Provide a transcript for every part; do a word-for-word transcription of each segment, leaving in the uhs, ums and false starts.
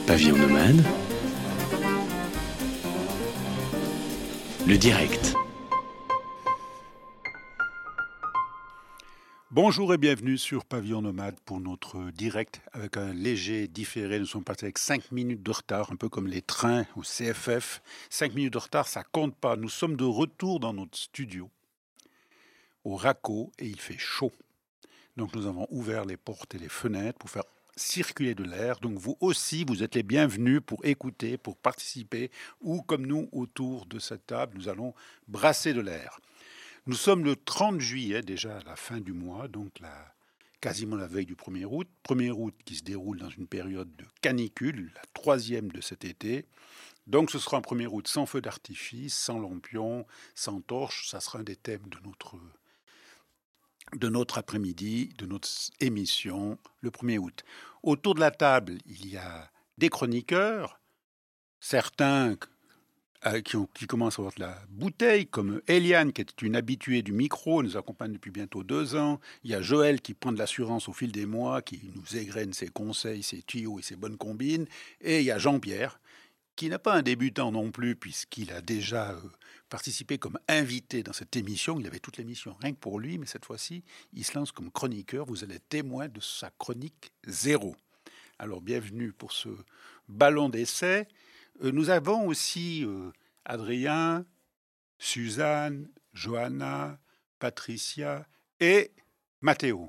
Pavillon Nomade, le direct. Bonjour et bienvenue sur Pavillon Nomade pour notre direct avec un léger différé. Nous sommes partis avec cinq minutes de retard, un peu comme les trains au C F F. cinq minutes de retard, ça compte pas. Nous sommes de retour dans notre studio au Raco et il fait chaud. Donc nous avons ouvert les portes et les fenêtres pour faire circuler de l'air. Donc vous aussi, vous êtes les bienvenus pour écouter, pour participer, ou comme nous, autour de cette table, nous allons brasser de l'air. Nous sommes le trente juillet, déjà à la fin du mois, donc la, quasiment la veille du premier août. premier août qui se déroule dans une période de canicule, la troisième de cet été. Donc ce sera un premier août sans feu d'artifice, sans lampion, sans torche. Ça sera un des thèmes de notre... de notre après-midi, de notre émission, le premier août. Autour de la table, il y a des chroniqueurs, certains euh, qui, ont, qui commencent à avoir de la bouteille, comme Eliane, qui est une habituée du micro, nous accompagne depuis bientôt deux ans. Il y a Joël, qui prend de l'assurance au fil des mois, qui nous égrène ses conseils, ses tuyaux et ses bonnes combines. Et il y a Jean-Pierre, qui n'est pas un débutant non plus, puisqu'il a déjà euh, participé comme invité dans cette émission. Il avait toute l'émission rien que pour lui, mais cette fois-ci, il se lance comme chroniqueur. Vous allez être témoin de sa chronique zéro. Alors, bienvenue pour ce ballon d'essai. Euh, nous avons aussi euh, Adrien, Suzanne, Johanna, Patricia et Mathéo.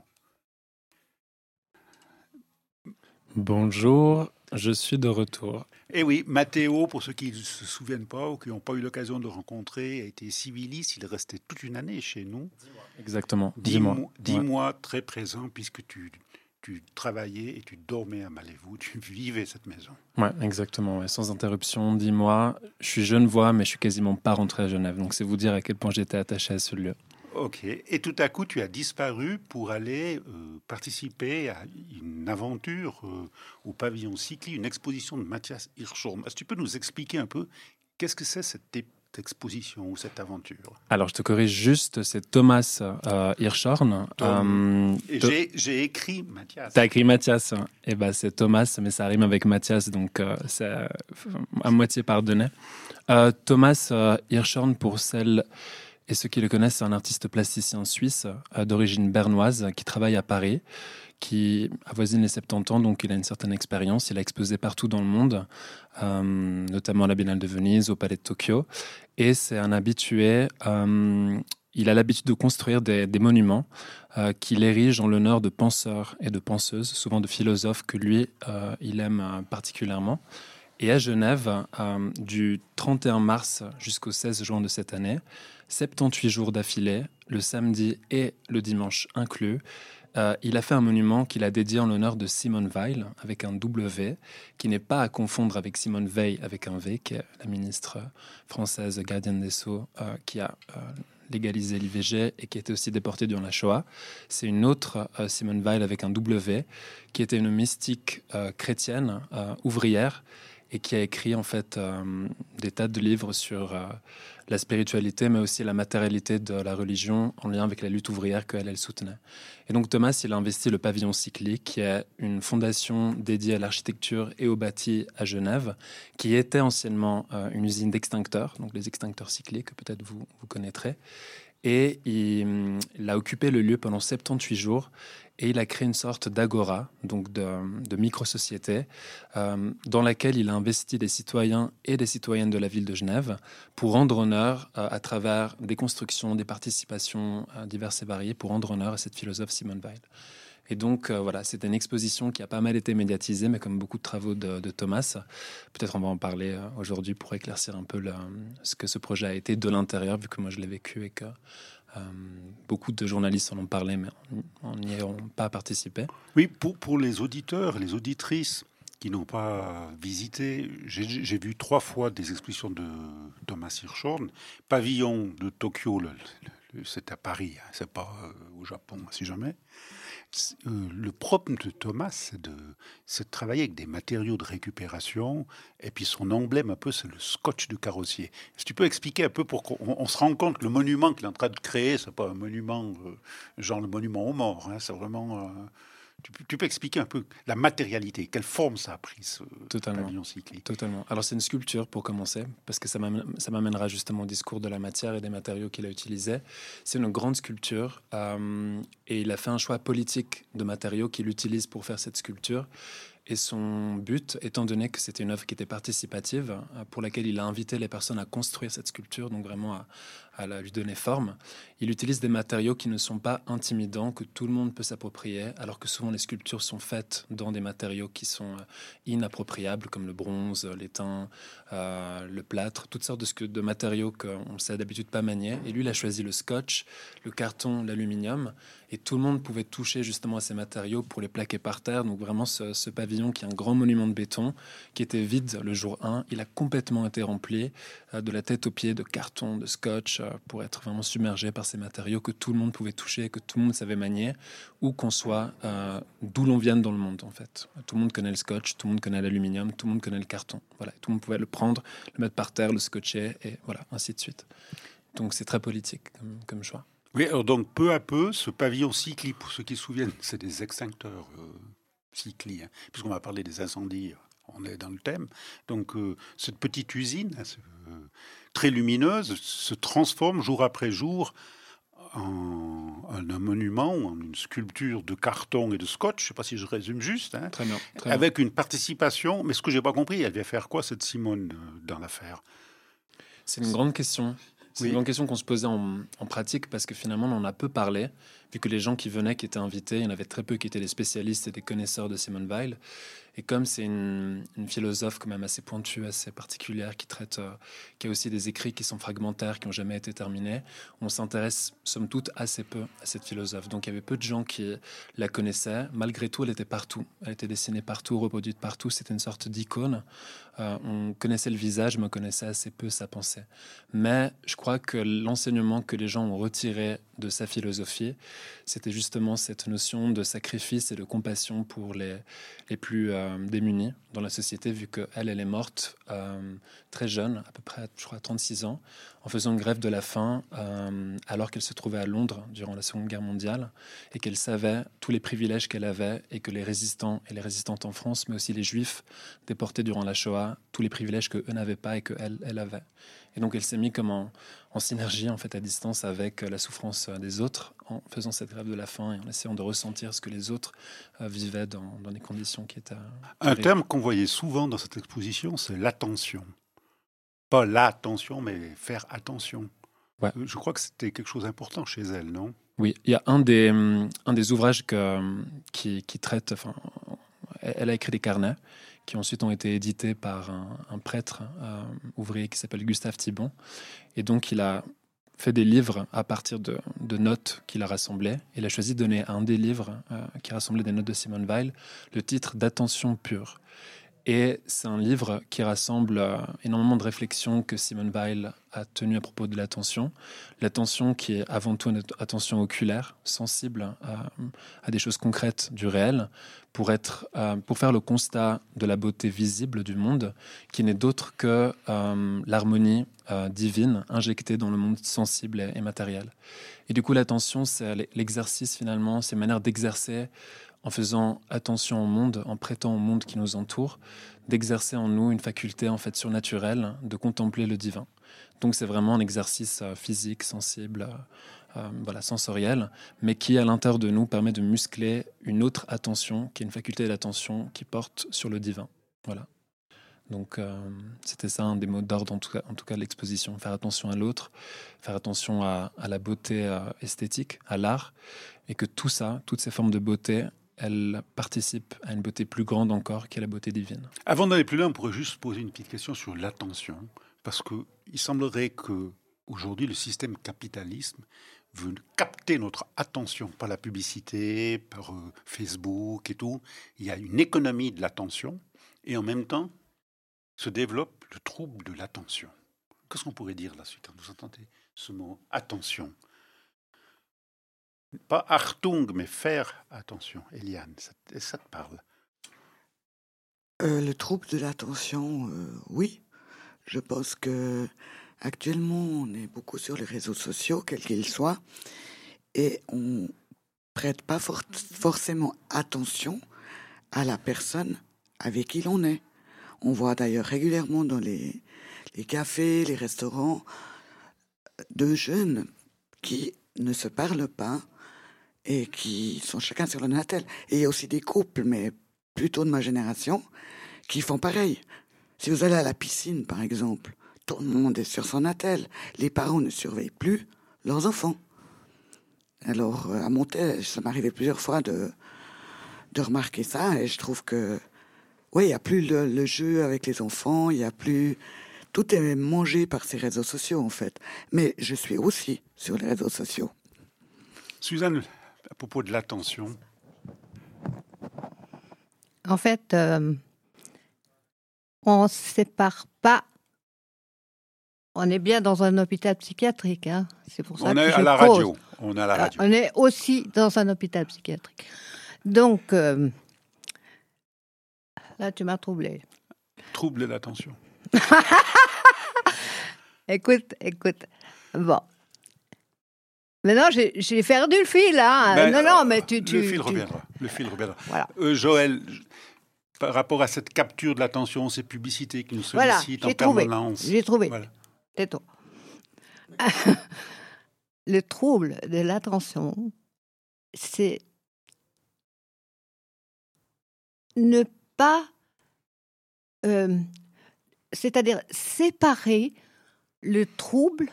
Bonjour, je suis de retour. Et oui, Mathéo, pour ceux qui ne se souviennent pas ou qui n'ont pas eu l'occasion de le rencontrer, a été civiliste. Il restait toute une année chez nous. Dix mois. Exactement, dix, dix mois. mois. Dix ouais. mois très présent, puisque tu, tu travaillais et tu dormais à Malévou. Tu vivais cette maison. Ouais, exactement, ouais. Sans interruption, dix mois. Je suis genevois, mais je suis quasiment pas rentré à Genève. Donc c'est vous dire à quel point j'étais attaché à ce lieu. Ok. Et tout à coup, tu as disparu pour aller euh, participer à une aventure euh, au pavillon Cycli, une exposition de Mathias Hirschhorn. Est-ce que tu peux nous expliquer un peu qu'est-ce que c'est cette, cette exposition ou cette aventure? Alors, je te corrige juste, c'est Thomas euh, Hirschhorn. Euh, et to- j'ai, j'ai écrit Mathias. T'as écrit Mathias. Et ben, c'est Thomas, mais ça rime avec Mathias, donc euh, c'est euh, à moitié pardonné. Euh, Thomas euh, Hirschhorn, pour celles et ceux qui le connaissent, c'est un artiste plasticien suisse euh, d'origine bernoise qui travaille à Paris, qui avoisine les soixante-dix ans, donc il a une certaine expérience. Il a exposé partout dans le monde, euh, notamment à la Biennale de Venise, au Palais de Tokyo. Et c'est un habitué. Euh, il a l'habitude de construire des, des monuments euh, qu'il érige en l'honneur de penseurs et de penseuses, souvent de philosophes que lui, euh, il aime euh, particulièrement. Et à Genève, euh, du trente et un mars jusqu'au seize juin de cette année, soixante-dix-huit jours d'affilée, le samedi et le dimanche inclus, euh, il a fait un monument qu'il a dédié en l'honneur de Simone Veil, avec un W, qui n'est pas à confondre avec Simone Veil, avec un V, qui est la ministre française gardienne des Sceaux, euh, qui a euh, légalisé l'I V G et qui était aussi déportée durant la Shoah. C'est une autre euh, Simone Veil avec un W, qui était une mystique euh, chrétienne, euh, ouvrière, et qui a écrit en fait euh, des tas de livres sur euh, la spiritualité, mais aussi la matérialité de la religion en lien avec la lutte ouvrière qu'elle elle soutenait. Et donc Thomas, il a investi le pavillon Cycli, qui est une fondation dédiée à l'architecture et au bâti à Genève, qui était anciennement euh, une usine d'extincteurs, donc les extincteurs Cycli, que peut-être vous, vous connaîtrez. Et il, il a occupé le lieu pendant soixante-dix-huit jours et il a créé une sorte d'agora, donc de, de micro-société, euh, dans laquelle il a investi des citoyens et des citoyennes de la ville de Genève pour rendre honneur, euh, à travers des constructions, des participations euh, diverses et variées, pour rendre honneur à cette philosophe Simone Veil. Et donc, euh, voilà, c'est une exposition qui a pas mal été médiatisée, mais comme beaucoup de travaux de, de Thomas, peut-être on va en parler euh, aujourd'hui pour éclaircir un peu le, ce que ce projet a été de l'intérieur, vu que moi je l'ai vécu et que euh, beaucoup de journalistes en ont parlé, mais on n'y ont pas participé. Oui, pour, pour les auditeurs, les auditrices qui n'ont pas visité, j'ai, j'ai vu trois fois des expositions de Thomas Hirschhorn. Pavillon de Tokyo, le, le, c'est à Paris, hein, c'est pas euh, au Japon, si jamais. Euh, le propre de Thomas, c'est de, c'est de travailler avec des matériaux de récupération, et puis son emblème un peu, c'est le scotch de carrossier. Est-ce que tu peux expliquer un peu pour qu'on on se rende compte que le monument qu'il est en train de créer, c'est pas un monument euh, genre le monument aux morts, hein, c'est vraiment euh, Tu, tu peux expliquer un peu la matérialité, quelle forme ça a pris, ce Totalement. pavillon cyclique? Totalement. Alors c'est une sculpture pour commencer, parce que ça m'amène- ça m'amènera justement au discours de la matière et des matériaux qu'il a utilisés. C'est une grande sculpture euh, et il a fait un choix politique de matériaux qu'il utilise pour faire cette sculpture. Et son but, étant donné que c'était une œuvre qui était participative, euh, pour laquelle il a invité les personnes à construire cette sculpture, donc vraiment à, à la- lui donner forme, il utilise des matériaux qui ne sont pas intimidants, que tout le monde peut s'approprier, alors que souvent les sculptures sont faites dans des matériaux qui sont euh, inappropriables, comme le bronze, l'étain, euh, le plâtre, toutes sortes de, scu- de matériaux qu'on ne sait d'habitude pas manier. Et lui, il a choisi le scotch, le carton, l'aluminium, et tout le monde pouvait toucher justement à ces matériaux pour les plaquer par terre. Donc vraiment, ce, ce pavillon qui est un grand monument de béton, qui était vide le jour un, il a complètement été rempli euh, de la tête aux pieds de carton, de scotch, euh, pour être vraiment submergé par ces matériaux que tout le monde pouvait toucher, que tout le monde savait manier, où qu'on soit, euh, d'où l'on vienne dans le monde en fait. Tout le monde connaît le scotch, tout le monde connaît l'aluminium, tout le monde connaît le carton. Voilà, tout le monde pouvait le prendre, le mettre par terre, le scotcher, et voilà, ainsi de suite. Donc c'est très politique comme, comme choix. Oui, alors donc peu à peu, ce pavillon Cycli, pour ceux qui se souviennent, c'est des extincteurs euh, Cycli, hein, puisqu'on va parler des incendies, on est dans le thème. Donc euh, cette petite usine, hein, euh, très lumineuse, se transforme jour après jour en, en un monument, en une sculpture de carton et de scotch, je ne sais pas si je résume juste, hein, Très bien. Très avec bien. une participation, mais ce que j'ai pas compris, elle vient faire quoi cette Simone euh, dans l'affaire? C'est une grande question. C'est Oui. une grande question qu'on se posait en, en pratique parce que finalement, on en a peu parlé, vu que les gens qui venaient, qui étaient invités, il y en avait très peu qui étaient des spécialistes et des connaisseurs de Simone Weil. Et comme c'est une, une philosophe quand même assez pointue, assez particulière, qui traite, euh, qui a aussi des écrits qui sont fragmentaires, qui n'ont jamais été terminés, on s'intéresse somme toute assez peu à cette philosophe. Donc il y avait peu de gens qui la connaissaient. Malgré tout, elle était partout. Elle était dessinée partout, reproduite partout. C'était une sorte d'icône. Euh, on connaissait le visage, mais on connaissait assez peu sa pensée. Mais je crois que l'enseignement que les gens ont retiré de sa philosophie, c'était justement cette notion de sacrifice et de compassion pour les, les plus euh, démunis dans la société, vu qu'elle, elle est morte euh, très jeune, à peu près, je crois, trente-six ans, en faisant une grève de la faim, euh, alors qu'elle se trouvait à Londres durant la Seconde Guerre mondiale, et qu'elle savait tous les privilèges qu'elle avait, et que les résistants et les résistantes en France, mais aussi les Juifs déportés durant la Shoah, tous les privilèges qu'eux n'avaient pas et qu'elle, elle avait. Et donc elle s'est mise comme en, en synergie, en fait, à distance avec la souffrance des autres, en faisant cette grève de la faim et en essayant de ressentir ce que les autres euh, vivaient dans, dans des conditions qui étaient... Un terme qu'on voyait souvent dans cette exposition, c'est l'attention. Pas l'attention, mais faire attention. Ouais. Je crois que c'était quelque chose d'important chez elle, non? Oui, il y a un des, un des ouvrages que, qui, qui traite... Enfin, elle a écrit des carnets qui ensuite ont été édités par un, un prêtre euh, ouvrier qui s'appelle Gustave Thibon. Et donc, il a fait des livres à partir de, de notes qu'il a rassemblées. Il a choisi de donner à un des livres euh, qui rassemblait des notes de Simone Weil le titre d'Attention pure. Et c'est un livre qui rassemble euh, énormément de réflexions que Simone Weil a tenues à propos de l'attention. L'attention qui est avant tout une attention oculaire, sensible à, à des choses concrètes du réel, pour, être, euh, pour faire le constat de la beauté visible du monde, qui n'est d'autre que euh, l'harmonie euh, divine injectée dans le monde sensible et, et matériel. Et du coup, l'attention, c'est l'exercice finalement, c'est une manière d'exercer en faisant attention au monde, en prêtant au monde qui nous entoure, d'exercer en nous une faculté en fait surnaturelle de contempler le divin. Donc c'est vraiment un exercice euh, physique, sensible, euh, euh, voilà, sensoriel, mais qui à l'intérieur de nous permet de muscler une autre attention, qui est une faculté d'attention qui porte sur le divin. Voilà. Donc euh, c'était ça un des mots d'ordre en tout cas, en tout cas de l'exposition, faire attention à l'autre, faire attention à, à la beauté euh, esthétique, à l'art, et que tout ça, toutes ces formes de beauté, elle participe à une beauté plus grande encore qu'est la beauté divine. Avant d'aller plus loin, on pourrait juste poser une petite question sur l'attention, parce qu'il semblerait que aujourd'hui le système capitalisme veut capter notre attention par la publicité, par euh, Facebook et tout. Il y a une économie de l'attention, et en même temps se développe le trouble de l'attention. Qu'est-ce qu'on pourrait dire là-dessus quand vous entendez ce mot attention? Pas Achtung, mais faire attention. Eliane, ça, ça te parle? Euh, le trouble de l'attention, euh, oui. Je pense que actuellement, on est beaucoup sur les réseaux sociaux, quels qu'ils soient, et on prête pas for- forcément attention à la personne avec qui l'on est. On voit d'ailleurs régulièrement dans les, les cafés, les restaurants, deux jeunes qui ne se parlent pas et qui sont chacun sur le natel. Et il y a aussi des couples, mais plutôt de ma génération, qui font pareil. Si vous allez à la piscine, par exemple, tout le monde est sur son natel. Les parents ne surveillent plus leurs enfants. Alors, à Montel, ça m'arrivait plusieurs fois de, de remarquer ça, et je trouve que, oui, il n'y a plus le, le jeu avec les enfants, il n'y a plus... Tout est mangé par ces réseaux sociaux, en fait. Mais je suis aussi sur les réseaux sociaux. Suzanne, à propos de l'attention. En fait, euh, on ne se sépare pas. On est bien dans un hôpital psychiatrique. Hein. C'est pour ça on que est je à la pose. radio. On est à la radio. On est aussi dans un hôpital psychiatrique. Donc, euh, là, tu m'as troublée. Trouble l'attention. Écoute, écoute. Bon. Maintenant, j'ai, j'ai perdu le fil. Hein. Ben, non, non, mais tu... tu le fil tu... reviendra. Le fil reviendra. Voilà. Euh, Joël, par rapport à cette capture de l'attention, ces publicités qui nous sollicitent voilà, en trouvé. permanence. J'ai trouvé. Voilà. C'est tout. Le trouble de l'attention, c'est ne pas... Euh, c'est-à-dire séparer le trouble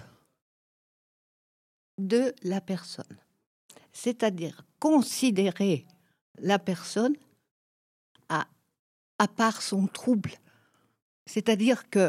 de la personne. C'est-à-dire considérer la personne à, à part son trouble. C'est-à-dire que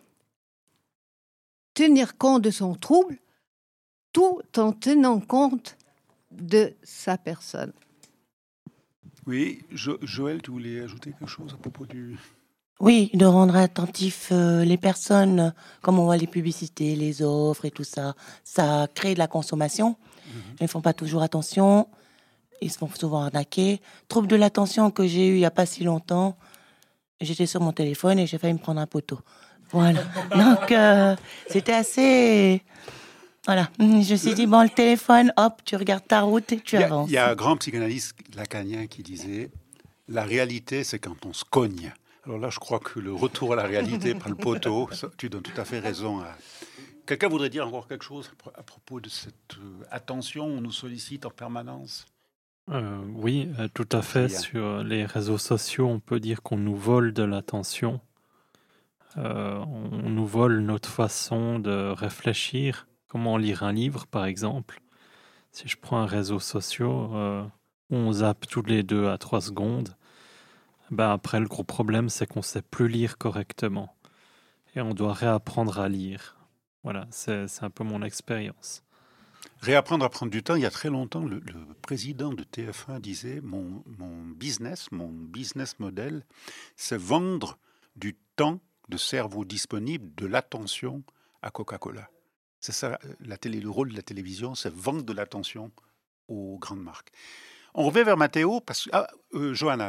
tenir compte de son trouble tout en tenant compte de sa personne. Oui, jo- Joël, tu voulais ajouter quelque chose à propos du... Oui, de rendre attentif euh, les personnes, euh, comme on voit les publicités, les offres et tout ça, ça crée de la consommation. Mmh. Ils ne font pas toujours attention, ils se font souvent arnaquer. Trouble de l'attention que j'ai eu il n'y a pas si longtemps, j'étais sur mon téléphone et j'ai failli me prendre un poteau. Voilà, donc euh, c'était assez... Voilà, je me suis dit, bon, le téléphone, hop, tu regardes ta route et tu il y a, avances. Il y a un grand psychanalyste lacanien qui disait, la réalité, c'est quand on se cogne. Alors là, je crois que le retour à la réalité par le poteau, ça, tu donnes tout à fait raison. À... Quelqu'un voudrait dire encore quelque chose à propos de cette euh, attention, on nous sollicite en permanence? euh, Oui, euh, tout à fait. Sur les réseaux sociaux, on peut dire qu'on nous vole de l'attention. Euh, on nous vole notre façon de réfléchir. Comment lire un livre, par exemple. Si je prends un réseau social, euh, on zappe tous les deux à trois secondes. Ben après, le gros problème, c'est qu'on ne sait plus lire correctement. Et on doit réapprendre à lire. Voilà, c'est, c'est un peu mon expérience. Réapprendre à prendre du temps. Il y a très longtemps, le, le président de T F un disait, mon, mon business, mon business model, c'est vendre du temps de cerveau disponible, de l'attention à Coca-Cola. C'est ça, la télé, le rôle de la télévision, c'est vendre de l'attention aux grandes marques. On revient vers Mathéo, parce que... Ah, euh, Johanna,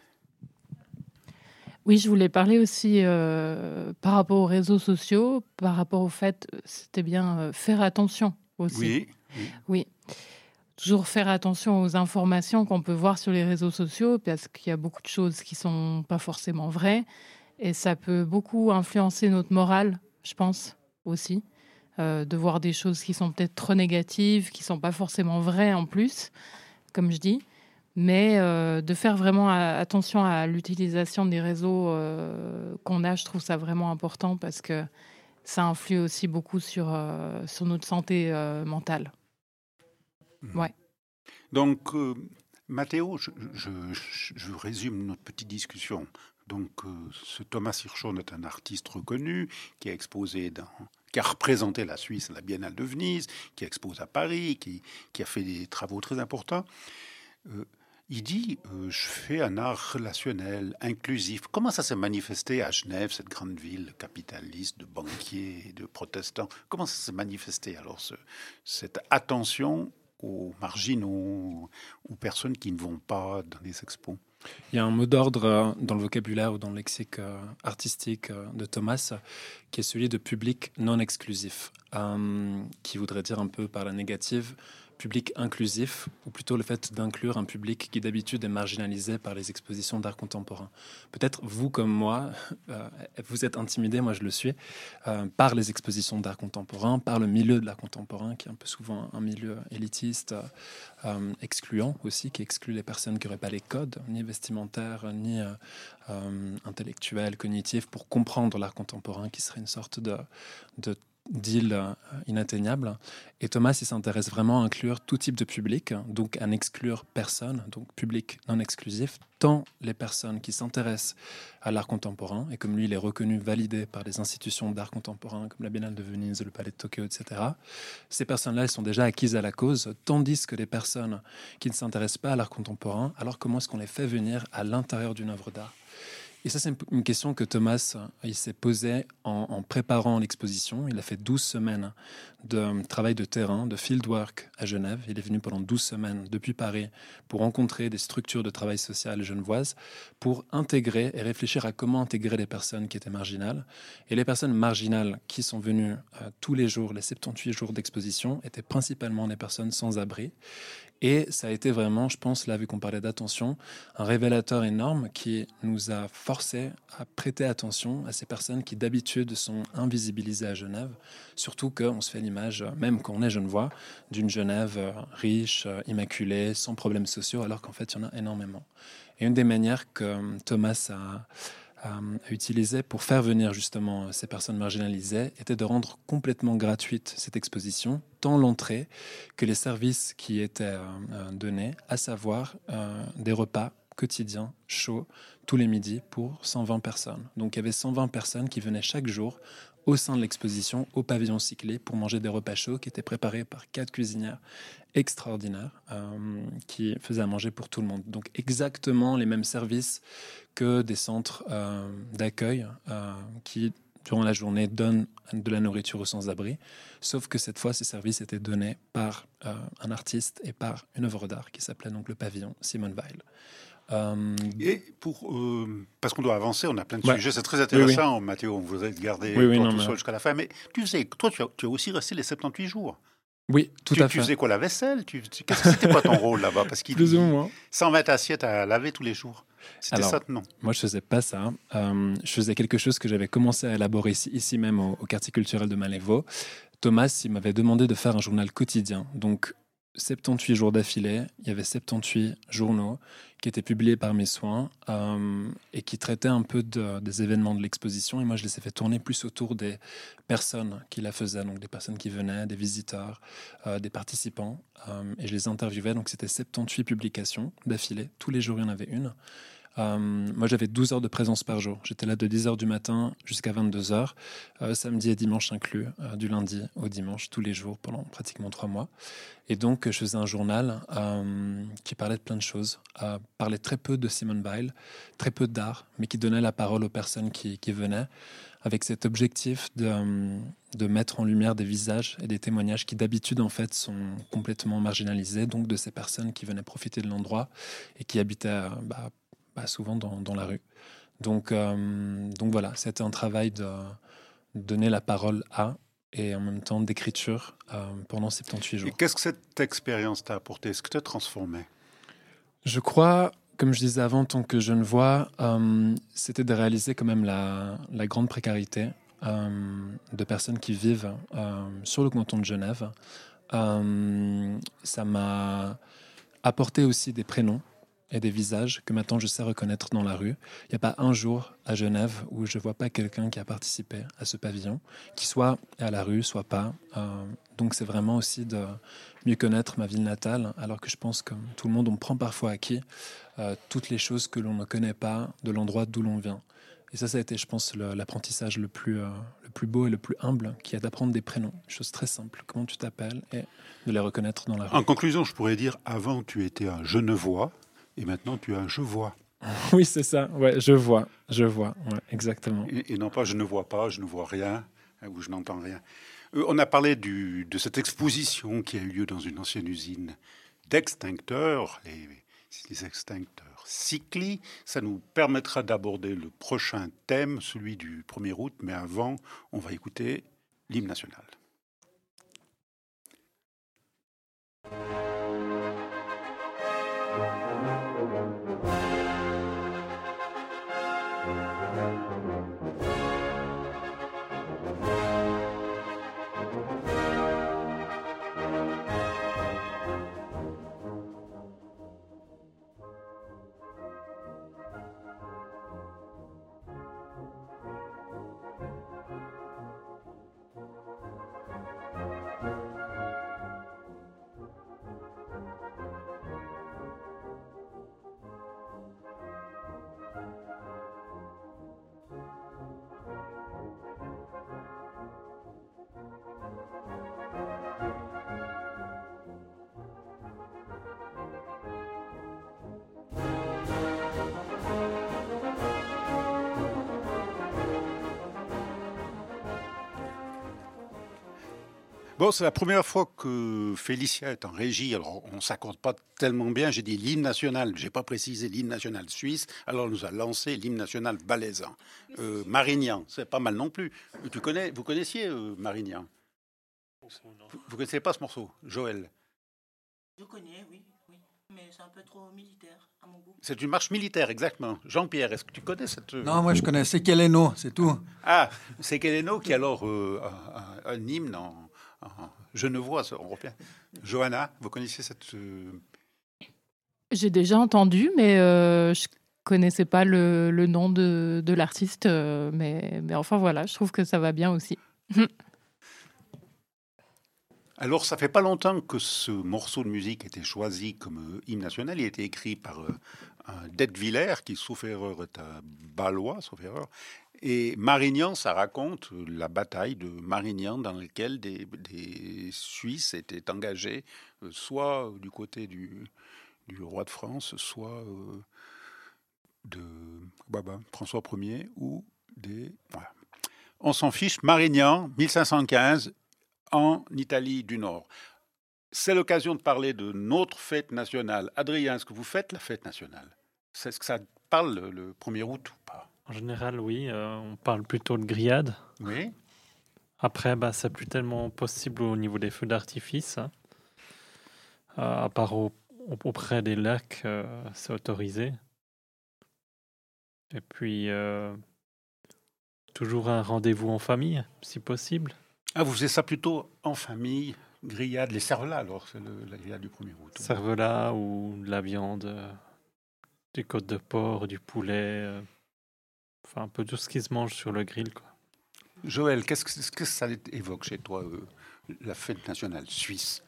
oui, je voulais parler aussi euh, par rapport aux réseaux sociaux, par rapport au fait, c'était bien euh, faire attention aussi. Oui, oui. Oui. Toujours faire attention aux informations qu'on peut voir sur les réseaux sociaux, parce qu'il y a beaucoup de choses qui ne sont pas forcément vraies, et ça peut beaucoup influencer notre morale, je pense, aussi, euh, de voir des choses qui sont peut-être trop négatives, qui ne sont pas forcément vraies en plus, comme je dis. Mais euh, de faire vraiment attention à l'utilisation des réseaux euh, qu'on a, je trouve ça vraiment important parce que ça influe aussi beaucoup sur, euh, sur notre santé euh, mentale. Mmh. Ouais. Donc, euh, Mathéo, je, je, je, je résume notre petite discussion. Donc, euh, ce Thomas Hirschhorn est un artiste reconnu qui a exposé dans... qui a représenté la Suisse à la Biennale de Venise, qui expose à Paris, qui, qui a fait des travaux très importants. Euh, Il dit, euh, je fais un art relationnel, inclusif. Comment ça s'est manifesté à Genève, cette grande ville capitaliste de banquiers, de protestants? Comment ça s'est manifesté alors, ce, cette attention aux marginaux, aux personnes qui ne vont pas dans les expos? Il y a un mot d'ordre dans le vocabulaire ou dans le lexique artistique de Thomas qui est celui de public non exclusif, euh, qui voudrait dire un peu par la négative public inclusif, ou plutôt le fait d'inclure un public qui d'habitude est marginalisé par les expositions d'art contemporain. Peut-être vous comme moi, euh, vous êtes intimidés, moi je le suis, euh, par les expositions d'art contemporain, par le milieu de l'art contemporain, qui est un peu souvent un milieu élitiste, euh, excluant aussi, qui exclut les personnes qui n'auraient pas les codes, ni vestimentaires, ni euh, euh, intellectuels, cognitifs, pour comprendre l'art contemporain, qui serait une sorte de, de d'île euh, inatteignable. Et Thomas, il s'intéresse vraiment à inclure tout type de public, donc à n'exclure personne, donc public non exclusif, tant les personnes qui s'intéressent à l'art contemporain, et comme lui, il est reconnu, validé par des institutions d'art contemporain, comme la Biennale de Venise, le Palais de Tokyo, et cetera. Ces personnes-là, elles sont déjà acquises à la cause, tandis que les personnes qui ne s'intéressent pas à l'art contemporain, alors comment est-ce qu'on les fait venir à l'intérieur d'une œuvre d'art ? Et ça, c'est une question que Thomas il s'est posée en, en préparant l'exposition. Il a fait douze semaines de travail de terrain, de fieldwork à Genève. Il est venu pendant douze semaines depuis Paris pour rencontrer des structures de travail social genevoises, pour intégrer et réfléchir à comment intégrer les personnes qui étaient marginales. Et les personnes marginales qui sont venues euh, tous les jours, les soixante-dix-huit jours d'exposition, étaient principalement des personnes sans abri. Et ça a été vraiment, je pense, là, vu qu'on parlait d'attention, un révélateur énorme qui nous a forcé à prêter attention à ces personnes qui, d'habitude, sont invisibilisées à Genève. Surtout qu'on se fait l'image, même quand on est genevois, d'une Genève riche, immaculée, sans problèmes sociaux, alors qu'en fait, il y en a énormément. Et une des manières que Thomas a... à utiliser pour faire venir justement ces personnes marginalisées était de rendre complètement gratuite cette exposition, tant l'entrée que les services qui étaient euh, donnés, à savoir euh, des repas quotidiens, chauds, tous les midis pour cent vingt personnes. Donc il y avait cent vingt personnes qui venaient chaque jour au sein de l'exposition, au pavillon cyclé, pour manger des repas chauds qui étaient préparés par quatre cuisinières extraordinaires euh, qui faisaient à manger pour tout le monde. Donc exactement les mêmes services que des centres euh, d'accueil euh, qui, durant la journée, donnent de la nourriture aux sans-abri, sauf que cette fois, ces services étaient donnés par euh, un artiste et par une œuvre d'art qui s'appelait donc le pavillon Simone Weil. Euh... Et pour, euh, parce qu'on doit avancer, on a plein de ouais. sujets, c'est très intéressant, oui, oui. Mathéo, on voudrait te garder oui, oui, toi, non, tout mais... seul jusqu'à la fin, mais tu sais, toi, tu as, tu as aussi resté les soixante-dix-huit jours. Oui, tout tu, à tu fait. Tu faisais quoi, la vaisselle tu, tu, qu'est-ce que c'était quoi ton rôle là-bas? Parce qu'il Plus ou moins. cent vingt assiettes à laver tous les jours. C'était Alors, ça, non? Moi, je faisais pas ça. Euh, je faisais quelque chose que j'avais commencé à élaborer ici, ici même au, au quartier culturel de Malévo. Thomas, il m'avait demandé de faire un journal quotidien. Donc, soixante-dix-huit jours d'affilée, il y avait soixante-dix-huit journaux qui étaient publiés par mes soins euh, et qui traitaient un peu de, des événements de l'exposition. Et moi, je les ai fait tourner plus autour des personnes qui la faisaient, donc des personnes qui venaient, des visiteurs, euh, des participants. Euh, et je les interviewais. Donc, c'était soixante-dix-huit publications d'affilée. Tous les jours, il y en avait une. Euh, moi, j'avais douze heures de présence par jour. J'étais là de dix heures du matin jusqu'à vingt-deux heures, euh, samedi et dimanche inclus, euh, du lundi au dimanche, tous les jours pendant pratiquement trois mois. Et donc, je faisais un journal euh, qui parlait de plein de choses, euh, parlait très peu de Simone Weil, très peu d'art, mais qui donnait la parole aux personnes qui, qui venaient, avec cet objectif de, de mettre en lumière des visages et des témoignages qui d'habitude en fait sont complètement marginalisés, donc de ces personnes qui venaient profiter de l'endroit et qui habitaient bah, bah, souvent dans, dans la rue. Donc, euh, donc voilà, c'était un travail de donner la parole à et en même temps d'écriture euh, pendant soixante-dix-huit jours. Et qu'est-ce que cette expérience t'a apporté? Est-ce que tu as transformé? Je crois, comme je disais avant, en tant que Genevois, euh, c'était de réaliser quand même la, la grande précarité euh, de personnes qui vivent euh, sur le canton de Genève. Euh, ça m'a apporté aussi des prénoms et des visages que maintenant je sais reconnaître dans la rue. Il n'y a pas un jour à Genève où je ne vois pas quelqu'un qui a participé à ce pavillon, qui soit à la rue, soit pas. Euh, donc c'est vraiment aussi de mieux connaître ma ville natale, alors que je pense que tout le monde, on prend parfois acquis euh, toutes les choses que l'on ne connaît pas de l'endroit d'où l'on vient. Et ça, ça a été, je pense, le, l'apprentissage le plus, euh, le plus beau et le plus humble, qui est d'apprendre des prénoms, une chose très simple, comment tu t'appelles, et de les reconnaître dans la rue. En conclusion, je pourrais dire, avant tu étais un Genevois, et maintenant, tu as un je vois. Oui, c'est ça. Ouais, je vois. Je vois. Ouais, exactement. Et, et non pas je ne vois pas, je ne vois rien, ou je n'entends rien. Euh, on a parlé du, de cette exposition qui a eu lieu dans une ancienne usine d'extincteurs, les, les extincteurs Cycli. Ça nous permettra d'aborder le prochain thème, celui du premier août. Mais avant, on va écouter l'hymne national. Bon, c'est la première fois que Félicia est en régie. Alors, on ne s'accorde pas tellement bien. J'ai dit l'hymne national. Je n'ai pas précisé l'hymne national suisse. Alors, elle nous a lancé l'hymne national valaisan. Euh, Marignan, c'est pas mal non plus. Tu connais, vous connaissiez euh, Marignan? Vous ne connaissez pas ce morceau, Joël? Je connais, oui, oui. Mais c'est un peu trop militaire, à mon goût. C'est une marche militaire, exactement. Jean-Pierre, est-ce que tu connais cette... Non, moi je connais Sekeleno, c'est tout. Ah, Sekeleno qui est alors euh, un, un, un hymne en... Genevois européen. Johanna, vous connaissez cette... Euh... J'ai déjà entendu, mais euh, je connaissais pas le, le nom de, de l'artiste. Euh, mais, mais enfin voilà, je trouve que ça va bien aussi. Alors, ça fait pas longtemps que ce morceau de musique a été choisi comme hymne national. Il a été écrit par euh, un Detwiller, qui, sauf erreur, est un Balois, sauf erreur. Et Marignan, ça raconte la bataille de Marignan dans laquelle des, des Suisses étaient engagés, euh, soit du côté du, du roi de France, soit euh, de bah bah, François Ier, ou des... Voilà. On s'en fiche. Marignan, mille cinq cent quinze, en Italie du Nord. C'est l'occasion de parler de notre fête nationale. Adrien, est-ce que vous faites la fête nationale? Est-ce que ça parle le, le premier août ou pas? En général, oui. Euh, on parle plutôt de grillade. Oui. Après, bah, c'est plus tellement possible au niveau des feux d'artifice. Hein. Euh, à part au, auprès des lacs, euh, c'est autorisé. Et puis, euh, toujours un rendez-vous en famille, si possible. Ah, vous faisiez ça plutôt en famille, grillade, les cervelas alors, c'est le, la grillade du premier août. Cervelas ou de la viande, euh, des côtes de porc, du poulet, euh, enfin un peu tout ce qui se mange sur le grill, quoi. Joël, qu'est-ce que, qu'est-ce que ça évoque chez toi, euh, la fête nationale suisse?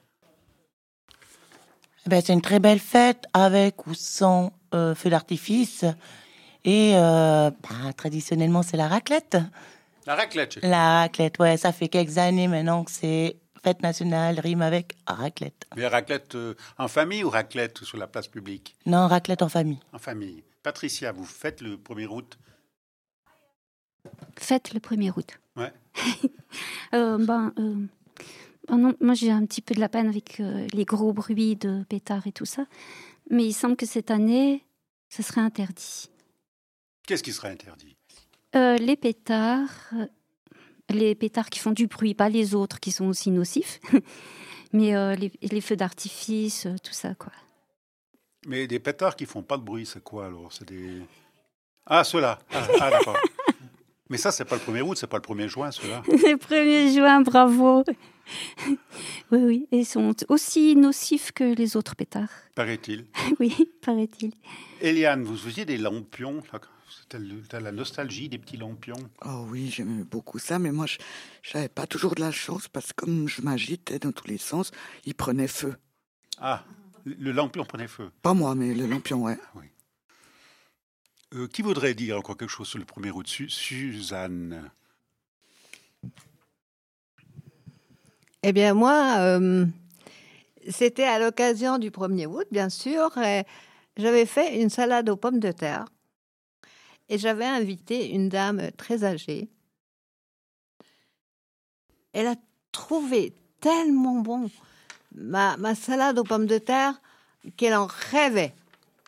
Ben, c'est une très belle fête avec ou sans euh, feu d'artifice. Et euh, bah, traditionnellement, c'est la raclette. La raclette. La raclette, ouais, ça fait quelques années maintenant que c'est fête nationale, rime avec raclette. Mais raclette euh, en famille ou raclette sur la place publique? Non, raclette en famille. En famille. Patricia, vous faites le premier août? Faites le premier août. Ouais. euh, ben, euh, ben non, moi j'ai un petit peu de la peine avec euh, les gros bruits de pétards et tout ça. Mais il semble que cette année, ce serait interdit. Qu'est-ce qui serait interdit? euh, Les pétards, euh, les pétards qui font du bruit, pas les autres qui sont aussi nocifs, mais euh, les, les feux d'artifice, euh, tout ça, quoi. Mais des pétards qui font pas de bruit, c'est quoi alors? C'est des... Ah, ceux-là. Ah, ah d'accord. Mais ça, c'est pas le premier août, c'est pas le premier juin, ceux-là. Le premier juin, bravo. Oui, oui, et ils sont aussi nocifs que les autres pétards. Paraît-il. Oui, paraît-il. Eliane, vous faisiez des lampions, c'était la nostalgie des petits lampions. Oh oui, j'aimais beaucoup ça, mais moi, je n'avais pas toujours de la chance parce que comme je m'agitais dans tous les sens, il prenait feu. Ah, le lampion prenait feu. Pas moi, mais le lampion, ouais. Oui. Euh, qui voudrait dire encore quelque chose sur le premier août? Su- Suzanne. Eh bien, moi, euh, c'était à l'occasion du premier août, bien sûr. Et j'avais fait une salade aux pommes de terre. Et j'avais invité une dame très âgée. Elle a trouvé tellement bon ma, ma salade aux pommes de terre qu'elle en rêvait.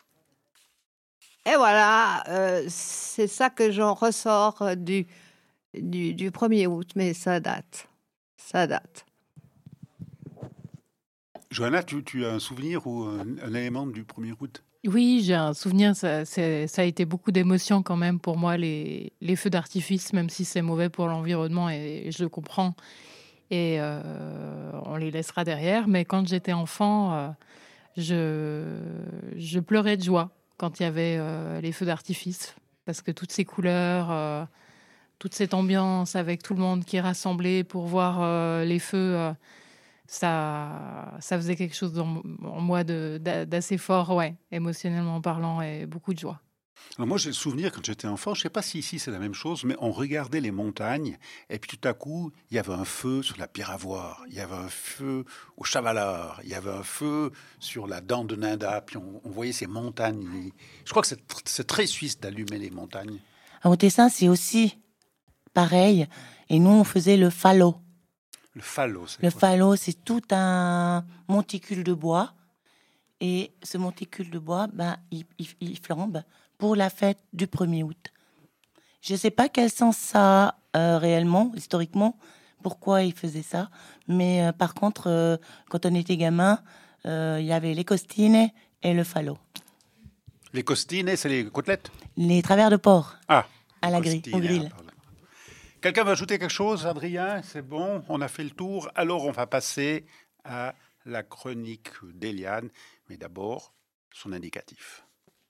Et voilà, euh, c'est ça que j'en ressors du, du, du premier août, mais ça date. Ça date. Johanna, tu, tu as un souvenir ou un, un élément du premier août? Oui, j'ai un souvenir, ça, c'est, ça a été beaucoup d'émotions quand même pour moi, les, les feux d'artifice, même si c'est mauvais pour l'environnement et, et je le comprends. Et euh, on les laissera derrière. Mais quand j'étais enfant, euh, je, je pleurais de joie quand il y avait euh, les feux d'artifice. Parce que toutes ces couleurs, euh, toute cette ambiance avec tout le monde qui est rassemblé pour voir euh, les feux... Euh, Ça, ça faisait quelque chose en, en moi de, d'assez fort, ouais, émotionnellement parlant, et beaucoup de joie. Alors moi, j'ai le souvenir, quand j'étais enfant, je ne sais pas si ici c'est la même chose, mais on regardait les montagnes, et puis tout à coup, il y avait un feu sur la Pierre-Avoir, il y avait un feu au Chavalard, il y avait un feu sur la Dent de Ninda, puis on, on voyait ces montagnes. Je crois que c'est, c'est très suisse d'allumer les montagnes. Au Tessin, c'est aussi pareil, et nous, on faisait le falot. Le falot, c'est Le quoi? falot, c'est tout un monticule de bois. Et ce monticule de bois, ben, il, il, il flambe pour la fête du premier août. Je ne sais pas quel sens ça a euh, réellement, historiquement, pourquoi il faisait ça. Mais euh, par contre, euh, quand on était gamin, euh, il y avait les costines et le falot. Les costines, c'est les côtelettes? Les travers de porc. Ah, à la grille, au grill. Ah, quelqu'un veut ajouter quelque chose, Adrien? C'est bon, on a fait le tour. Alors, on va passer à la chronique d'Éliane. Mais d'abord, son indicatif.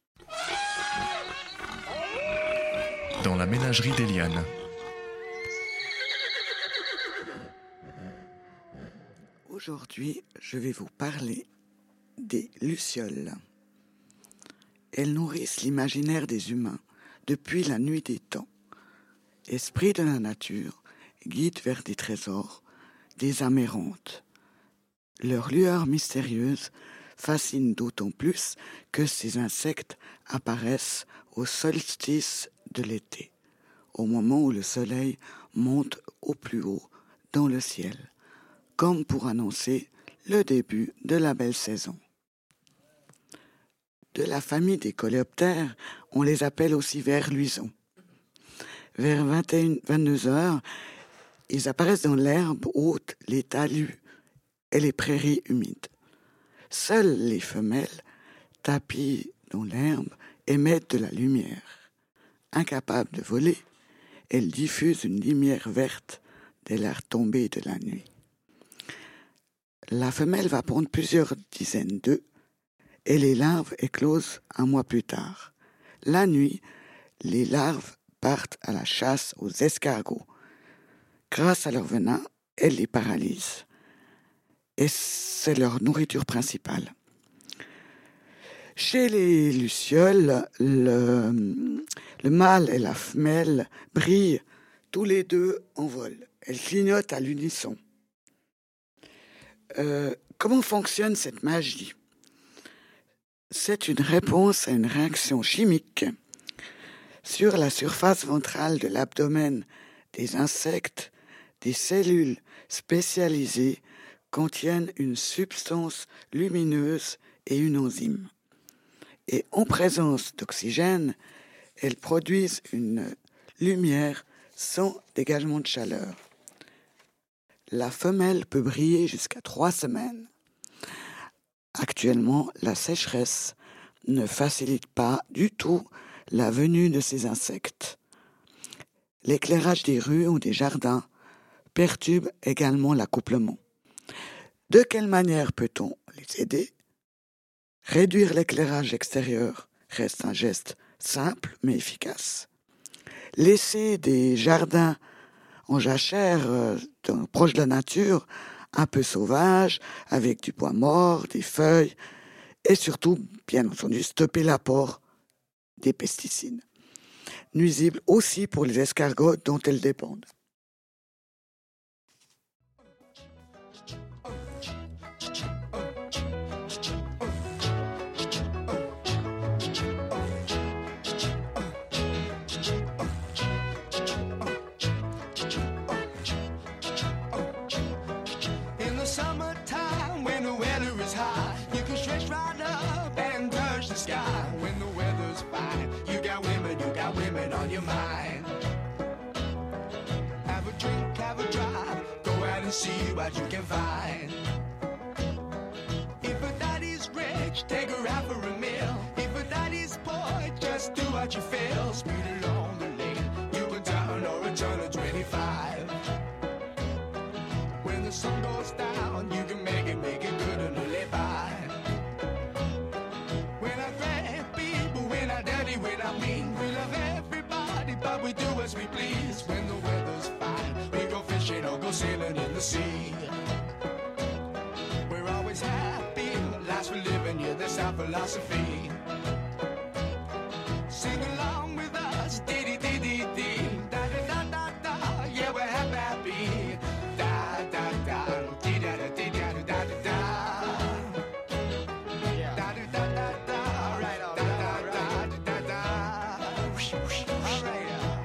Dans la ménagerie d'Éliane. Aujourd'hui, je vais vous parler des lucioles. Elles nourrissent l'imaginaire des humains depuis la nuit des temps. Esprit de la nature, guide vers des trésors, des âmes errantes. Leur lueur mystérieuse fascine d'autant plus que ces insectes apparaissent au solstice de l'été, au moment où le soleil monte au plus haut dans le ciel, comme pour annoncer le début de la belle saison. De la famille des coléoptères, on les appelle aussi vers luisons. Vers vingt et une, vingt-deux heures, ils apparaissent dans l'herbe haute, les talus et les prairies humides. Seules les femelles, tapies dans l'herbe, émettent de la lumière. Incapables de voler, elles diffusent une lumière verte dès la tombée de la nuit. La femelle va pondre plusieurs dizaines d'œufs et les larves éclosent un mois plus tard. La nuit, les larves partent à la chasse aux escargots. Grâce à leur venin, elles les paralysent. Et c'est leur nourriture principale. Chez les lucioles, le, le mâle et la femelle brillent tous les deux en vol. Elles clignotent à l'unisson. Euh, comment fonctionne cette magie? C'est une réponse à une réaction chimique sur la surface ventrale de l'abdomen des insectes. Des cellules spécialisées contiennent une substance lumineuse et une enzyme. Et en présence d'oxygène, elles produisent une lumière sans dégagement de chaleur. La femelle peut briller jusqu'à trois semaines. Actuellement, la sécheresse ne facilite pas du tout la venue de ces insectes. L'éclairage des rues ou des jardins perturbe également l'accouplement. De quelle manière peut-on les aider? Réduire l'éclairage extérieur reste un geste simple mais efficace. Laisser des jardins en jachère euh, proche de la nature, un peu sauvages, avec du bois mort, des feuilles, et surtout, bien entendu, stopper l'apport des pesticides, nuisibles aussi pour les escargots dont elles dépendent. See what you can find. If a daddy's rich, take her out for a meal. If just do what you feel. Speed along the lane, you can turn or a turn of twenty-five. When the sun goes down, you can make it, make it good and live by. When I grab people, when I dirty, when I mean, we love everybody, but we do as we please. When the weather's fine, we go fishing or go sailing in the sea. We're always happy, last we're living, yeah, that's our philosophy. Sing along with us, dee dee dee dee dee, da da da da da, yeah, we're happy, happy, da da da, dee da da dee da da da da da, da da da da da, right on, da da da da da da, whoosh whoosh, all right.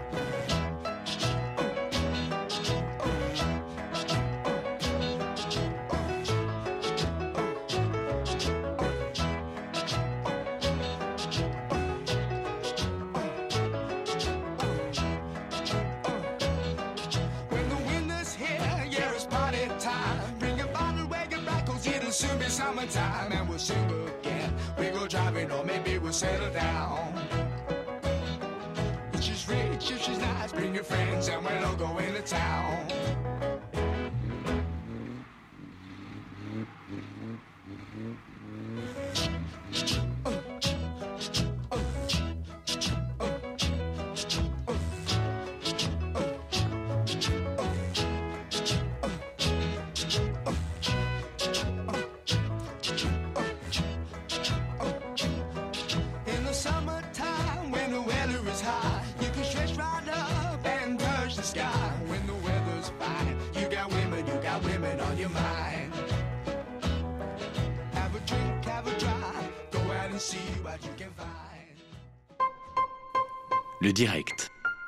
Soon be summertime and we'll sing again. We go driving or maybe we'll settle down. If she's rich, if she's nice, bring your friends and we'll all go into town. Le direct.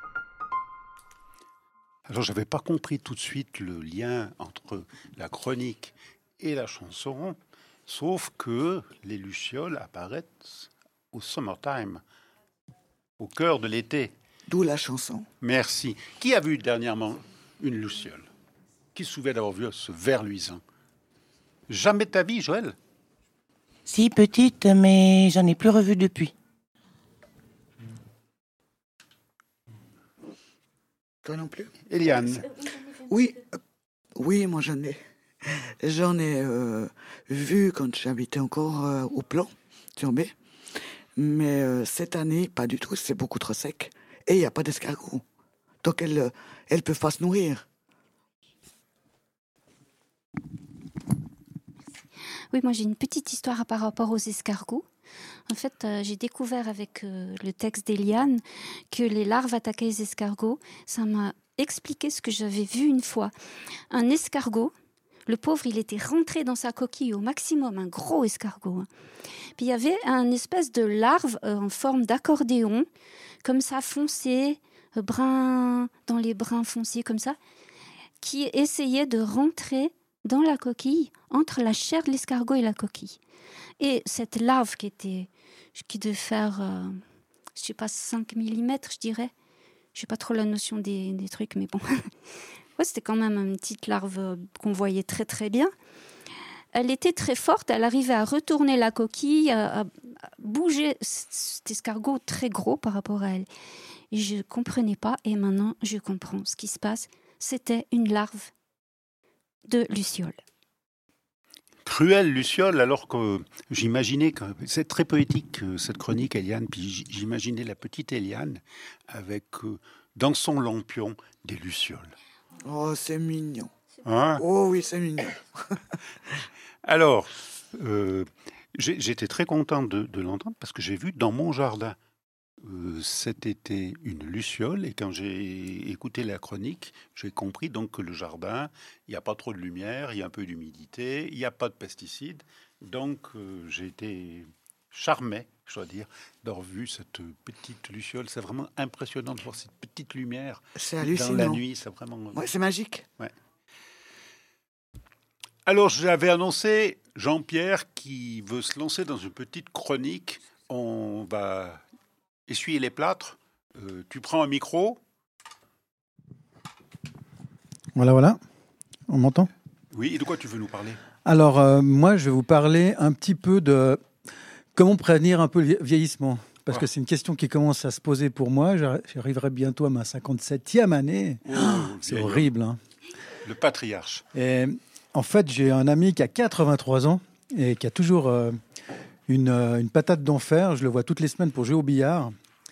Alors, je n'avais pas compris tout de suite le lien entre la chronique et la chanson, sauf que les lucioles apparaissent au summertime, au cœur de l'été. D'où la chanson. Merci. Qui a vu dernièrement une luciole? Qui se souvient d'avoir vu ce ver luisant? Jamais de ta vie, Joël? Si, petite, mais j'en ai plus revu depuis. Toi non plus? Eliane? Oui, euh, oui, moi j'en ai, j'en ai euh, vu quand j'habitais encore euh, au Plan, sur B. Mais euh, cette année, pas du tout, c'est beaucoup trop sec. Et il n'y a pas d'escargots. Donc elles ne elles peuvent pas se nourrir. Oui, moi j'ai une petite histoire par rapport aux escargots. En fait, euh, j'ai découvert avec euh, le texte d'Eliane que les larves attaquaient les escargots. Ça m'a expliqué ce que j'avais vu une fois. Un escargot, le pauvre, il était rentré dans sa coquille au maximum, un gros escargot. Hein. Puis il y avait un espèce de larve euh, en forme d'accordéon, comme ça, foncé, euh, brun, dans les brins foncés comme ça, qui essayait de rentrer dans la coquille, entre la chair de l'escargot et la coquille. Et cette larve qui était, qui devait faire, euh, je ne sais pas, cinq millimètres, je dirais. Je n'ai pas trop la notion des, des trucs, mais bon. Ouais, c'était quand même une petite larve qu'on voyait très très bien. Elle était très forte, elle arrivait à retourner la coquille, à, à bouger cet escargot très gros par rapport à elle. Et je ne comprenais pas, et maintenant je comprends ce qui se passe. C'était une larve de luciole. Cruelle luciole, alors que j'imaginais que c'est très poétique cette chronique, Eliane, puis j'imaginais la petite Eliane avec dans son lampion des lucioles. Oh, c'est mignon. Hein? Oh oui, c'est mignon. Alors, euh, j'ai, j'étais très content de, de l'entendre parce que j'ai vu dans mon jardin euh, cet été une luciole, et quand j'ai écouté la chronique, j'ai compris donc que le jardin, il n'y a pas trop de lumière, il y a un peu d'humidité, il n'y a pas de pesticides, donc euh, j'ai été charmé, je dois dire, d'avoir vu cette petite luciole. C'est vraiment impressionnant de voir cette petite lumière c'est hallucinant. Dans la nuit, c'est vraiment... Ouais, c'est magique. Ouais. Alors, j'avais annoncé Jean-Pierre qui veut se lancer dans une petite chronique. On va essuyer les plâtres. Euh, tu prends un micro. Voilà, voilà. On m'entend? Oui, et de quoi tu veux nous parler? Alors, euh, moi, je vais vous parler un petit peu de comment prévenir un peu le vieillissement. parce Oh. que c'est une question qui commence à se poser pour moi. J'arri- J'arriverai bientôt à ma cinquante-septième année. Oh, C'est vieil horrible. Hein. Le patriarche. Et en fait, j'ai un ami qui a quatre-vingt-trois ans et qui a toujours euh, une, euh, une patate d'enfer. Je le vois toutes les semaines pour jouer au billard.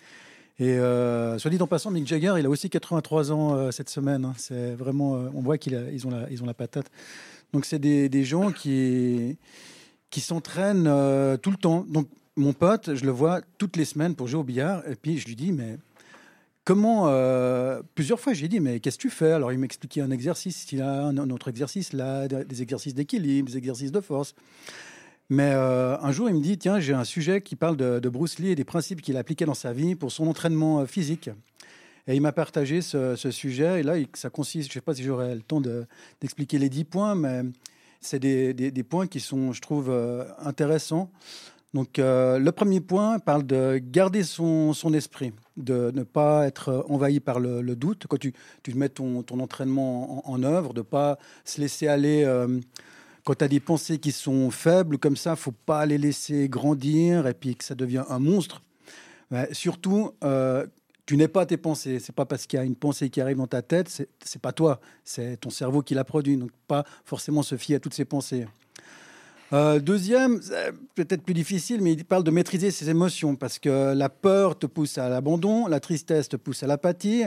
Et euh, soit dit en passant, Mick Jagger, il a aussi quatre-vingt-trois ans euh, cette semaine. Hein. C'est vraiment, euh, on voit qu'ils ont la, ils ont la patate. Donc c'est des, des gens qui, qui s'entraînent euh, tout le temps. Donc mon pote, je le vois toutes les semaines pour jouer au billard. Et puis je lui dis, mais comment euh, plusieurs fois, j'ai dit, mais qu'est-ce que tu fais? Alors il m'expliquait un exercice, il a un, un autre exercice là, des exercices d'équilibre, des exercices de force. Mais euh, un jour, il me dit, tiens, j'ai un sujet qui parle de, de Bruce Lee et des principes qu'il appliquait dans sa vie pour son entraînement euh, physique. Et il m'a partagé ce, ce sujet. Et là, il- ça consiste, je ne sais pas si j'aurai le temps de- d'expliquer les dix points, mais c'est des, des- des points qui sont, je trouve, euh, intéressants. Donc, euh, le premier point parle de garder son, son esprit, de ne pas être envahi par le, le doute. Quand tu, tu mets ton, ton entraînement en, en œuvre, de ne pas se laisser aller... euh, quand tu as des pensées qui sont faibles comme ça, faut pas les laisser grandir et puis que ça devient un monstre. Ouais, surtout, euh, tu n'es pas tes pensées. C'est pas parce qu'il y a une pensée qui arrive dans ta tête, c'est c'est pas toi, c'est ton cerveau qui la produit. Donc pas forcément se fier à toutes ces pensées. Euh, deuxième, c'est peut-être plus difficile, mais il parle de maîtriser ses émotions parce que la peur te pousse à l'abandon, la tristesse te pousse à l'apathie.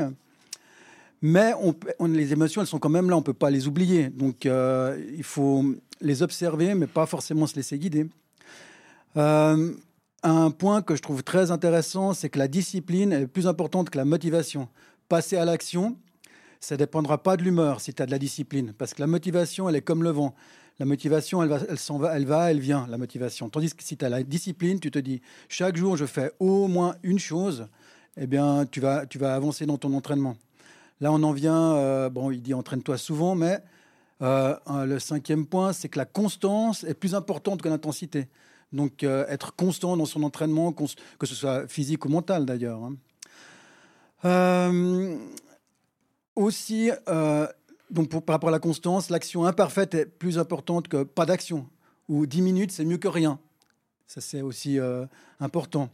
Mais on, peut- on- les émotions, elles sont quand même là, on ne peut pas les oublier. Donc, euh, il faut les observer, mais pas forcément se laisser guider. Euh, un point que je trouve très intéressant, c'est que la discipline est plus importante que la motivation. Passer à l'action, ça ne dépendra pas de l'humeur si tu as de la discipline. Parce que la motivation, elle est comme le vent. La motivation, elle va, elle s'en va, elle va, elle vient, la motivation. Tandis que si tu as la discipline, tu te dis, chaque jour, je fais au moins une chose, eh bien, tu vas, tu vas avancer dans ton entraînement. Là, on en vient, euh, bon, il dit entraîne-toi souvent, mais euh, un- le cinquième point, c'est que la constance est plus importante que l'intensité. Donc, euh, être constant dans son entraînement, cons- que ce soit physique ou mental d'ailleurs. Hein. Euh, aussi, euh, donc pour, par rapport à la constance, l'action imparfaite est plus importante que pas d'action. Ou dix minutes, c'est mieux que rien. Ça, c'est aussi euh, important.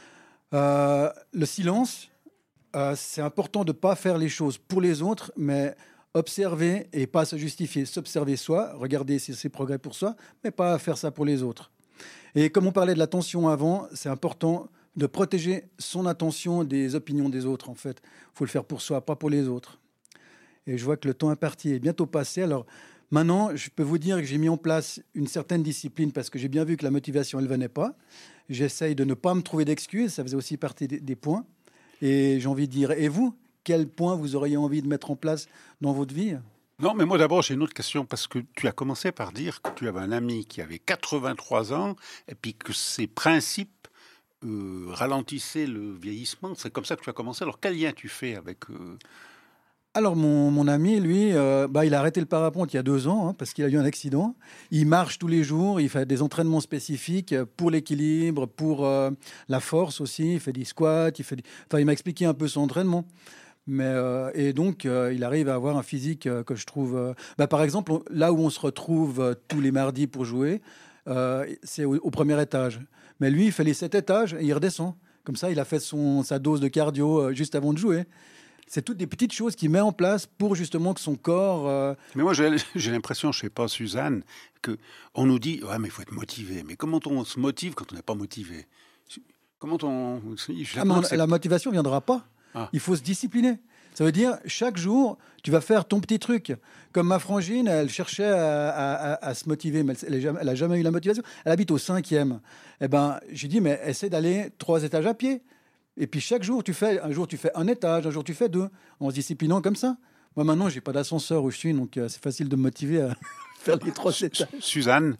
Euh, le silence. Euh, c'est important de ne pas faire les choses pour les autres, mais observer et pas se justifier. S'observer soi, regarder ses, ses progrès pour soi, mais pas faire ça pour les autres. Et comme on parlait de l'attention avant, c'est important de protéger son attention des opinions des autres, en fait. Il faut le faire pour soi, pas pour les autres. Et je vois que le temps imparti est bientôt passé. Alors maintenant, je peux vous dire que j'ai mis en place une certaine discipline parce que j'ai bien vu que la motivation, elle ne venait pas. J'essaye de ne pas me trouver d'excuses, ça faisait aussi partie des, des points. Et j'ai envie de dire, et vous, quel point vous auriez envie de mettre en place dans votre vie? Non, mais moi d'abord, j'ai une autre question, parce que tu as commencé par dire que tu avais un ami qui avait quatre-vingt-trois ans, et puis que ses principes euh, ralentissaient le vieillissement. C'est comme ça que tu as commencé. Alors, quel lien tu fais avec... euh, Alors, mon, mon ami, lui, euh, bah, il a arrêté le parapente il y a deux ans, hein, parce qu'il a eu un accident. Il marche tous les jours, il fait des entraînements spécifiques pour l'équilibre, pour euh, la force aussi. Il fait des squats, il fait des... Enfin, il m'a expliqué un peu son entraînement. Mais, euh, et donc, euh, il arrive à avoir un physique euh, que je trouve... euh, bah, par exemple, on- là où on se retrouve euh, tous les mardis pour jouer, euh, c'est au, au premier étage. Mais lui, il fait les sept étages et il redescend. Comme ça, il a fait son, sa dose de cardio euh, juste avant de jouer. C'est toutes des petites choses qu'il met en place pour justement que son corps... euh, Mais moi, j'ai j'ai l'impression, je ne sais pas, Suzanne, qu'on nous dit, ouais, mais il faut être motivé. Mais comment on se motive quand on n'est pas motivé? Comment on... j'ai Ah, mais on- l'impression que c'est- la motivation ne viendra pas. Ah. Il faut se discipliner. Ça veut dire, chaque jour, tu vas faire ton petit truc. Comme ma frangine, elle cherchait à, à- à- à se motiver, mais elle n'a jamais, elle a jamais eu la motivation. Elle habite au cinquième. Eh ben, j'ai dit, mais essaie d'aller trois étages à pied. Et puis chaque jour, tu fais, un jour, tu fais un étage, un jour, tu fais deux, en se disciplinant comme ça. Moi, maintenant, j'ai pas d'ascenseur où je suis, donc euh, c'est facile de me motiver à faire les trois étages. Suzanne,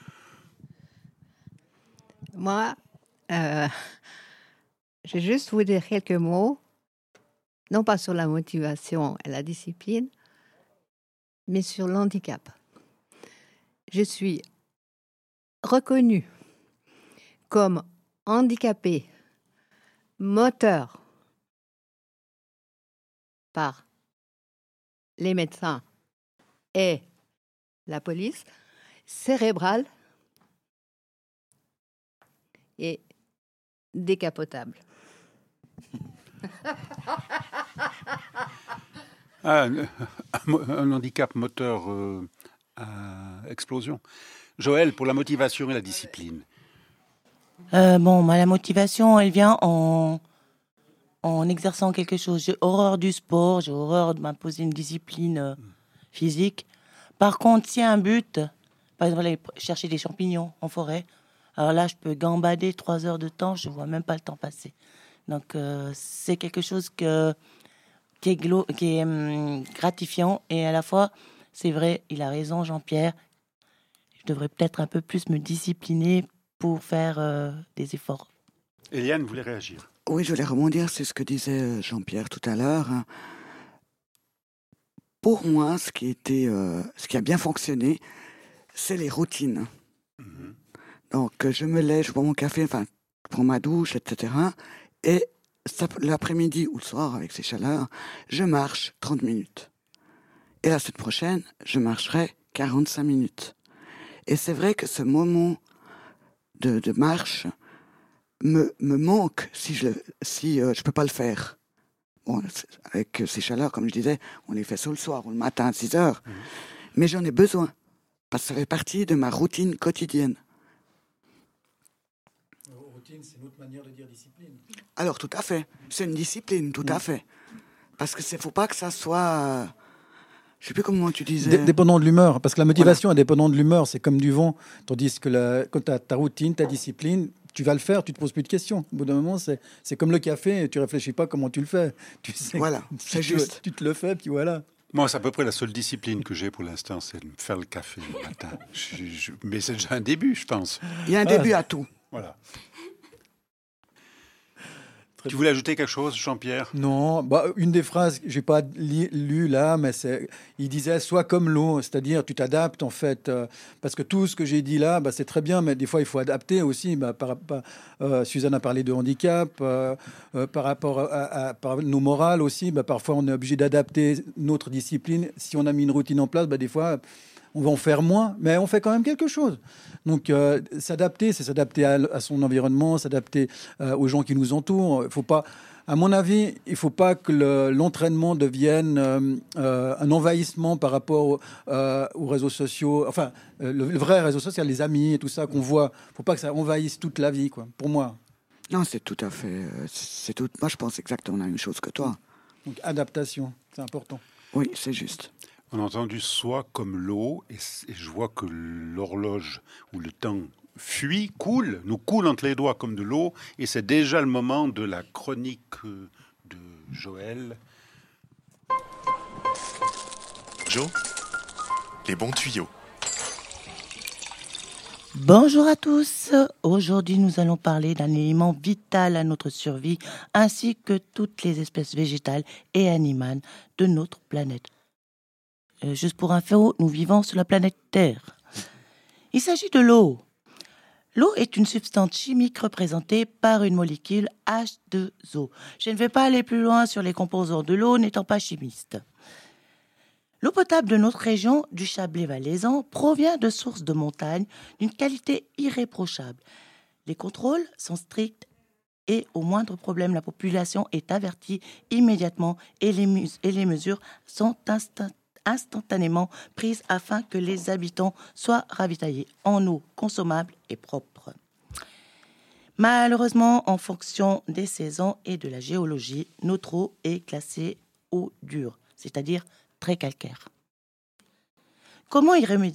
Moi, euh, je vais juste vous dire quelques mots, non pas sur la motivation et la discipline, mais sur l'handicap. Je suis reconnue comme handicapée moteur par les médecins et la police, cérébrale et décapotable. Ah, un, un handicap moteur euh, à explosion. Joël, pour la motivation et la discipline. Euh, bon, bah, la motivation, elle vient en, en exerçant quelque chose. J'ai horreur du sport, j'ai horreur de m'imposer une discipline euh, physique. Par contre, s'il y a un but, par exemple, aller chercher des champignons en forêt, alors là, je peux gambader trois heures de temps, je ne vois même pas le temps passer. Donc, euh, c'est quelque chose que, qui est, glo- qui est hum, gratifiant. Et à la fois, c'est vrai, il a raison, Jean-Pierre, je devrais peut-être un peu plus me discipliner pour faire euh, des efforts. Eliane voulait réagir. Oui, je voulais rebondir sur ce que disait Jean-Pierre tout à l'heure. Pour moi, ce qui, était, euh, ce qui a bien fonctionné, c'est les routines. Mm-hmm. Donc, je me lève, je bois mon café, enfin, je prends ma douche, et cetera. Et ça, l'après-midi ou le soir, avec ces chaleurs, je marche trente minutes. Et la semaine prochaine, je marcherai quarante-cinq minutes. Et c'est vrai que ce moment de, de marche me, me manque si je ne si, euh, je peux pas le faire. Bon, avec ces chaleurs, comme je disais, on les fait sur le soir ou le matin à six heures. Mmh. Mais j'en ai besoin, parce que ça fait partie de ma routine quotidienne. Routine, c'est une autre manière de dire discipline. Alors, tout à fait. C'est une discipline, tout mmh. à fait. Parce qu'il ne faut pas que ça soit... Je ne sais plus comment tu disais. D- dépendant de l'humeur, parce que la motivation voilà. est dépendante de l'humeur, c'est comme du vent. Tandis que la, quand tu as ta routine, ta discipline, tu vas le faire, tu ne te poses plus de questions. Au bout d'un moment, c'est, c'est comme le café, tu ne réfléchis pas comment tu le fais. Tu sais, voilà, c'est tu, juste. Tu te le fais, puis voilà. Moi, c'est à peu près la seule discipline que j'ai pour l'instant, c'est de faire le café le matin. je, je, mais c'est déjà un début, je pense. Il y a un début ah, à tout. Voilà. Tu voulais ajouter quelque chose, Jean-Pierre ? Non, bah, une des phrases que je n'ai pas li- lu là, mais c'est, il disait « sois comme l'eau », c'est-à-dire tu t'adaptes en fait, euh, parce que tout ce que j'ai dit là, bah, c'est très bien, mais des fois il faut adapter aussi. Bah, par, par, euh, Suzanne a parlé de handicap, euh, euh, par rapport à, à, à par nos morales aussi, bah, parfois on est obligé d'adapter notre discipline. Si on a mis une routine en place, bah, des fois... on va en faire moins, mais on fait quand même quelque chose. Donc, euh, s'adapter, c'est s'adapter à, à son environnement, s'adapter euh, aux gens qui nous entourent. Il faut pas, à mon avis, il ne faut pas que le, l'entraînement devienne euh, euh, un envahissement par rapport euh, aux réseaux sociaux. Enfin, euh, le, le vrai réseau social, les amis et tout ça qu'on voit. Il ne faut pas que ça envahisse toute la vie, quoi, pour moi. Non, c'est tout à fait... C'est tout, moi, je pense exactement la même chose que toi. Donc, adaptation, c'est important. Oui, c'est juste. On a entendu « soit comme l'eau » et, et je vois que l'horloge ou le temps fuit, coule, nous coule entre les doigts comme de l'eau et c'est déjà le moment de la chronique de Joël. Jo, les bons tuyaux. Bonjour à tous. Aujourd'hui, nous allons parler d'un élément vital à notre survie ainsi que toutes les espèces végétales et animales de notre planète. Euh, juste pour info, nous vivons sur la planète Terre. Il s'agit de l'eau. L'eau est une substance chimique représentée par une molécule H deux O. Je ne vais pas aller plus loin sur les composants de l'eau, n'étant pas chimiste. L'eau potable de notre région, du Chablais valaisan, provient de sources de montagne d'une qualité irréprochable. Les contrôles sont stricts et au moindre problème, la population est avertie immédiatement et les, mus- et les mesures sont instantanées. instantanément prises afin que les habitants soient ravitaillés en eau consommable et propre. Malheureusement, en fonction des saisons et de la géologie, notre eau est classée eau dure, c'est-à-dire très calcaire. Comment y remédier ?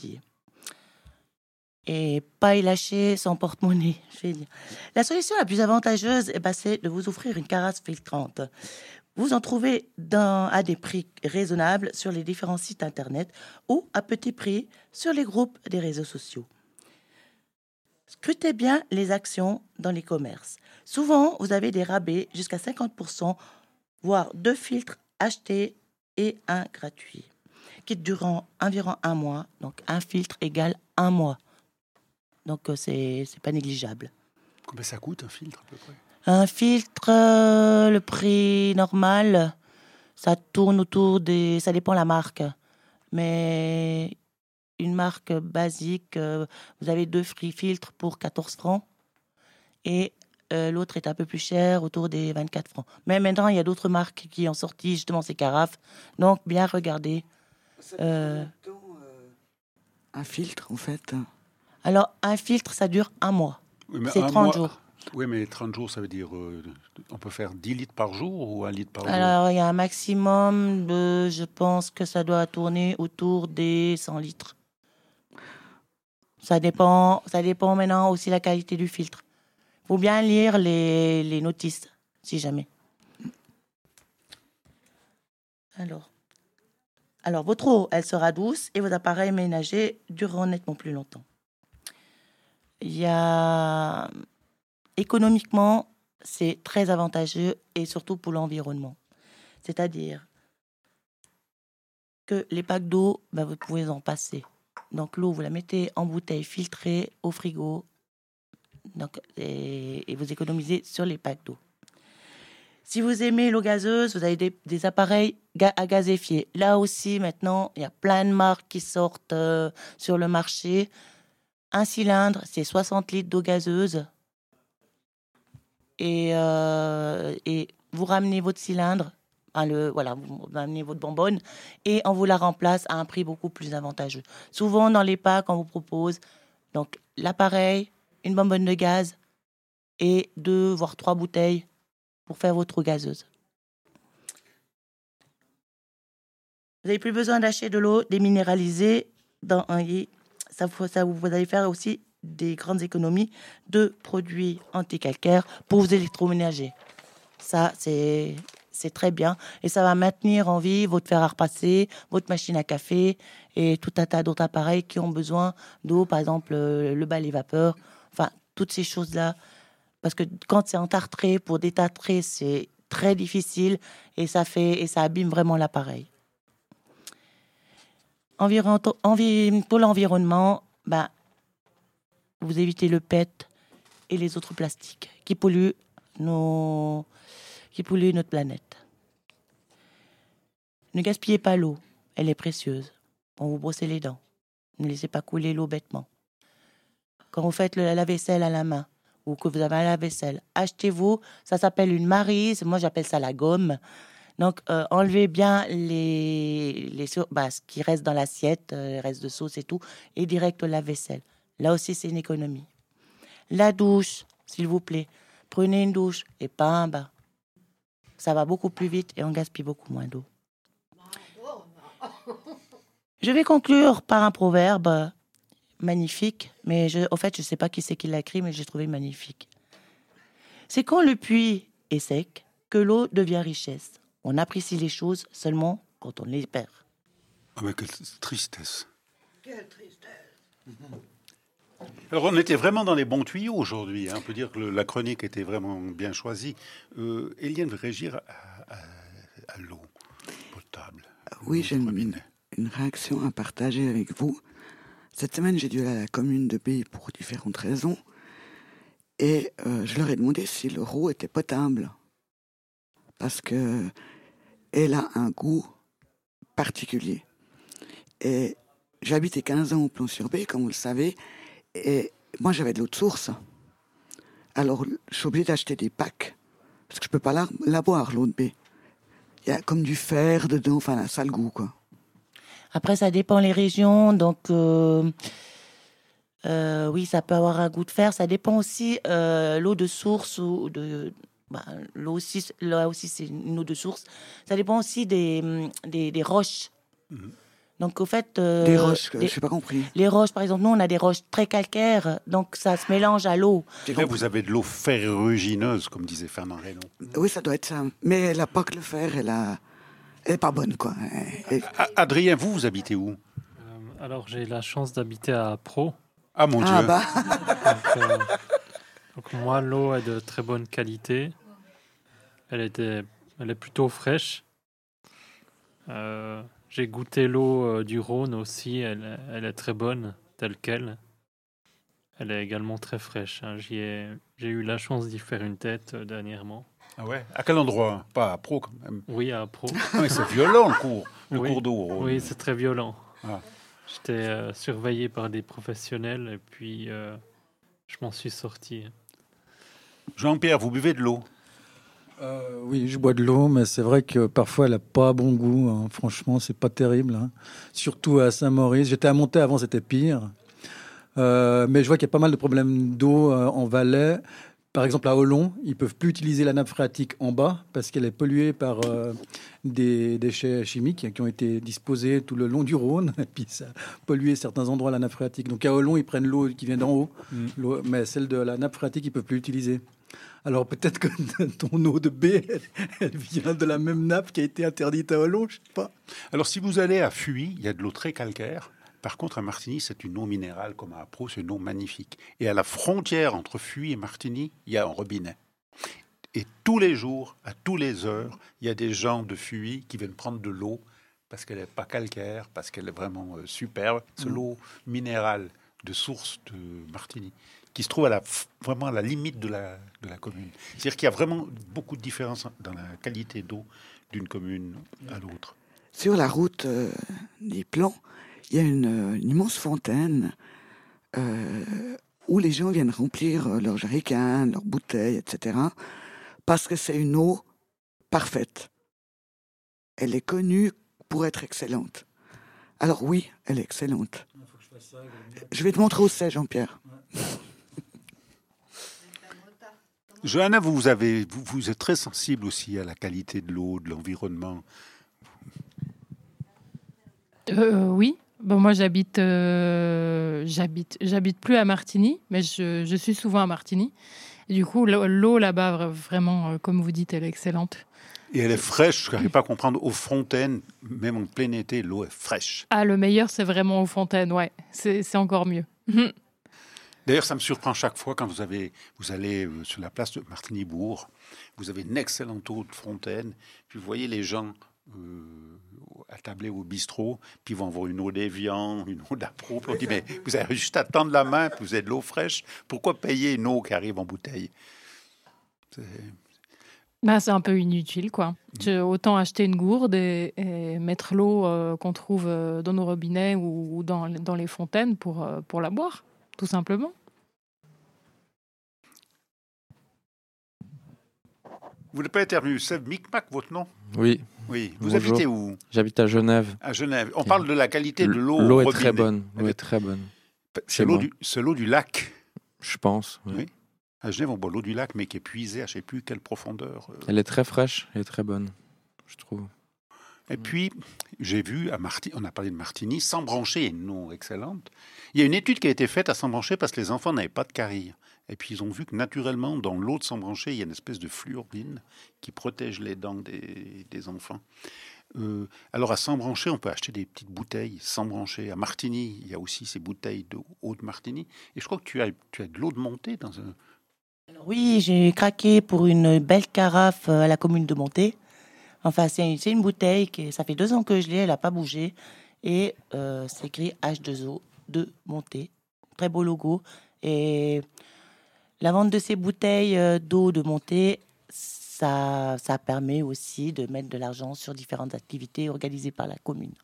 Et pas y lâcher son porte-monnaie, je vais dire. La solution la plus avantageuse, eh ben, c'est de vous offrir une carafe filtrante. Vous en trouvez dans, à des prix raisonnables sur les différents sites internet ou à petit prix sur les groupes des réseaux sociaux. Scrutez bien les actions dans les commerces. Souvent, vous avez des rabais jusqu'à cinquante pour cent, voire deux filtres achetés et un gratuit, qui durant environ un mois. Donc, un filtre égale un mois. Donc, c'est, c'est pas négligeable. Combien ça coûte un filtre à peu près ? Un filtre, euh, le prix normal, ça tourne autour des... Ça dépend de la marque. Mais une marque basique, euh, vous avez deux free filtres pour quatorze francs. Et euh, l'autre est un peu plus cher, autour des vingt-quatre francs. Mais maintenant, il y a d'autres marques qui ont sorti justement ces carafes. Donc, bien regarder. Euh, Un filtre, en fait. Alors, un filtre, ça dure un mois. Oui, mais C'est un trente mois- jours. Oui, mais trente jours, ça veut dire euh, on peut faire dix litres par jour ou un litre par jour? Alors, il y a un maximum de, je pense que ça doit tourner autour des cent litres. Ça dépend, ça dépend maintenant aussi de la qualité du filtre. Il faut bien lire les, les notices, si jamais. Alors, alors, votre eau, elle sera douce et vos appareils ménagers dureront nettement plus longtemps. Il y a... Économiquement, c'est très avantageux et surtout pour l'environnement. C'est-à-dire que les packs d'eau, ben, vous pouvez en passer. Donc l'eau, vous la mettez en bouteille filtrée au frigo donc, et, et vous économisez sur les packs d'eau. Si vous aimez l'eau gazeuse, vous avez des, des appareils ga- à gazéfier. Là aussi, maintenant, il y a plein de marques qui sortent euh, sur le marché. Un cylindre, c'est soixante litres d'eau gazeuse. Et, euh, et vous ramenez votre cylindre, enfin le, voilà, vous ramenez votre bonbonne et on vous la remplace à un prix beaucoup plus avantageux. Souvent, dans les packs, on vous propose donc, l'appareil, une bonbonne de gaz et deux, voire trois bouteilles pour faire votre eau gazeuse. Vous n'avez plus besoin d'acheter de l'eau déminéralisée. Dans un lit. Ça, ça, vous allez faire aussi des grandes économies de produits anticalcaires pour vos électroménagers. Ça, c'est, c'est très bien. Et ça va maintenir en vie votre fer à repasser, votre machine à café et tout un tas d'autres appareils qui ont besoin d'eau, par exemple le, le balai vapeur. Enfin, toutes ces choses-là. Parce que quand c'est entartré, pour détartrer, c'est très difficile et ça, fait, et ça abîme vraiment l'appareil. Environ, envi, pour l'environnement, ben, vous évitez le P E T et les autres plastiques qui polluent, nos, qui polluent notre planète. Ne gaspillez pas l'eau, elle est précieuse. Quand vous brossez les dents, ne laissez pas couler l'eau bêtement. Quand vous faites le lave-vaisselle à la main ou que vous avez un lave-vaisselle, achetez-vous, ça s'appelle une maryse, moi j'appelle ça la gomme. Donc, euh, enlevez bien les, les bah, ce qui reste dans l'assiette, euh, les restes de sauce et tout, et direct au lave-vaisselle. Là aussi, c'est une économie. La douche, s'il vous plaît. Prenez une douche et pas un bain. Ça va beaucoup plus vite et on gaspille beaucoup moins d'eau. Je vais conclure par un proverbe magnifique, mais je, au fait, je ne sais pas qui c'est qui l'a écrit, mais j'ai trouvé magnifique. C'est quand le puits est sec que l'eau devient richesse. On apprécie les choses seulement quand on les perd. Ah mais quelle tristesse. Quelle tristesse. Alors on était vraiment dans les bons tuyaux aujourd'hui. Hein. On peut dire que le, la chronique était vraiment bien choisie. Euh, Eliane veut réagir à, à, à l'eau potable. Oui, j'ai une, une réaction à partager avec vous. Cette semaine, j'ai dû aller à la commune de Pays pour différentes raisons. Et euh, je leur ai demandé si l'eau était potable. Parce que elle a un goût particulier. Et j'ai habité quinze ans au Plon-sur-Baie, comme vous le savez, et moi j'avais de l'eau de source. Alors je suis obligé d'acheter des packs, parce que je peux pas la, la boire, l'eau de baie. Il y a comme du fer dedans, enfin un sale goût, quoi. Après, ça dépend les régions, donc euh, euh, oui, ça peut avoir un goût de fer. Ça dépend aussi euh, l'eau de source ou de... Bah, l'eau aussi, là aussi, c'est une eau de source. Ça dépend aussi des, des, des roches. Mmh. Donc, au fait... Euh, des roches, les, je n'ai pas compris. Les roches, par exemple, nous, on a des roches très calcaires, donc ça se mélange à l'eau. Là, vous avez de l'eau ferrugineuse, comme disait Fernand Reynaud. Oui, ça doit être ça. Mais elle n'a pas que le fer, elle a... elle n'est pas bonne, quoi. Elle... Adrien, vous, vous habitez où? euh, Alors, j'ai la chance d'habiter à Pro. Ah, mon ah, Dieu bah. donc, euh, donc, moi, l'eau est de très bonne qualité. Elle, était, elle est plutôt fraîche. Euh, j'ai goûté l'eau euh, du Rhône aussi. Elle, elle est très bonne, telle qu'elle. Elle est également très fraîche. Hein. J'y ai, j'ai eu la chance d'y faire une tête euh, dernièrement. Ah ouais? À quel endroit? Pas à Pro, quand même. Oui, à Pro. Ah, mais c'est violent, le cours, le oui. cours d'eau au Rhône. Oui, c'est très violent. Ah. J'étais euh, surveillé par des professionnels et puis euh, je m'en suis sorti. Jean-Pierre, vous buvez de l'eau? Euh, oui, je bois de l'eau, mais c'est vrai que parfois elle n'a pas bon goût. Hein. Franchement, c'est pas terrible. Hein. Surtout à Saint-Maurice. J'étais à Montaix avant, c'était pire. Euh, mais je vois qu'il y a pas mal de problèmes d'eau euh, en Valais. Par exemple, à Olon, ils peuvent plus utiliser la nappe phréatique en bas parce qu'elle est polluée par euh, des déchets chimiques qui ont été disposés tout le long du Rhône. Et puis ça a pollué certains endroits la nappe phréatique. Donc à Olon, ils prennent l'eau qui vient d'en haut, mmh. l'eau, mais celle de la nappe phréatique, ils peuvent plus l'utiliser. Alors peut-être que ton eau de baie, elle, elle vient de la même nappe qui a été interdite à Olon, je sais pas. Alors si vous allez à Fuy, il y a de l'eau très calcaire. Par contre, à Martigny, c'est une eau minérale comme à Apraux, c'est une eau magnifique. Et à la frontière entre Fuy et Martigny, il y a un robinet. Et tous les jours, à toutes les heures, il y a des gens de Fuy qui viennent prendre de l'eau parce qu'elle n'est pas calcaire, parce qu'elle est vraiment euh, superbe. C'est mmh. l'eau minérale de source de Martigny, qui se trouve à la, vraiment à la limite de la, de la commune. C'est-à-dire qu'il y a vraiment beaucoup de différences dans la qualité d'eau d'une commune à l'autre. Sur la route euh, des Plans, il y a une, une immense fontaine euh, où les gens viennent remplir leurs jerrycans, leurs bouteilles, et cetera. Parce que c'est une eau parfaite. Elle est connue pour être excellente. Alors oui, elle est excellente. Faut que je fasse ça, je vais te montrer où c'est, Jean-Pierre. Ouais. Johanna, vous, avez, vous, vous êtes très sensible aussi à la qualité de l'eau, de l'environnement. Euh, oui. Bon, moi, j'habite, euh, j'habite, j'habite plus à Martigny, mais je, je suis souvent à Martigny. Et du coup, l'eau là-bas, vraiment, comme vous dites, elle est excellente. Et elle est fraîche, je n'arrive pas à comprendre. Aux fontaines, même en plein été, l'eau est fraîche. Ah, le meilleur, c'est vraiment aux fontaines, ouais. C'est, c'est encore mieux. D'ailleurs, ça me surprend chaque fois quand vous, avez, vous allez sur la place de Martigny-Bourg. Vous avez une excellente eau de fontaine. Puis vous voyez les gens euh, attablés au bistrot, puis ils vont avoir une eau d'Évian, une eau d'Apraux. Puis on dit, mais vous avez juste à tendre la main, puis vous avez de l'eau fraîche. Pourquoi payer une eau qui arrive en bouteille? C'est... Ben, c'est un peu inutile, quoi. Je, autant acheter une gourde et, et mettre l'eau euh, qu'on trouve dans nos robinets ou, ou dans, dans les fontaines pour, euh, pour la boire, tout simplement. Vous n'êtes pas intervenu, c'est Micmac, votre nom? Oui. Oui. Vous Bonjour. Habitez où? J'habite à Genève. À Genève. On parle de la qualité de l'eau. L'eau est robinet. très bonne. L'eau est très bonne. C'est l'eau, du, c'est l'eau du lac. Je pense. Oui. oui. À Genève, on boit l'eau du lac, mais qui est puisée à je ne sais plus quelle profondeur. Elle est très fraîche, elle est très bonne, je trouve. Et puis, j'ai vu à Martigny, on a parlé de Martigny, Sembrancher est une eau excellente. Il y a une étude qui a été faite à Sembrancher parce que les enfants n'avaient pas de carie. Et puis, ils ont vu que naturellement, dans l'eau de Sembrancher, il y a une espèce de fluorine qui protège les dents des, des enfants. Euh, alors, à Sembrancher, on peut acheter des petites bouteilles Sembrancher. À Martigny, il y a aussi ces bouteilles d'eau de Martigny. Et je crois que tu as, tu as de l'eau de montée dans un... Alors oui, j'ai craqué pour une belle carafe à la commune de Montaix. Enfin, c'est, c'est une bouteille, qui, ça fait deux ans que je l'ai, elle n'a pas bougé. Et euh, c'est écrit H deux O de Montaix. Très beau logo. Et la vente de ces bouteilles d'eau de Montaix, ça, ça permet aussi de mettre de l'argent sur différentes activités organisées par la commune.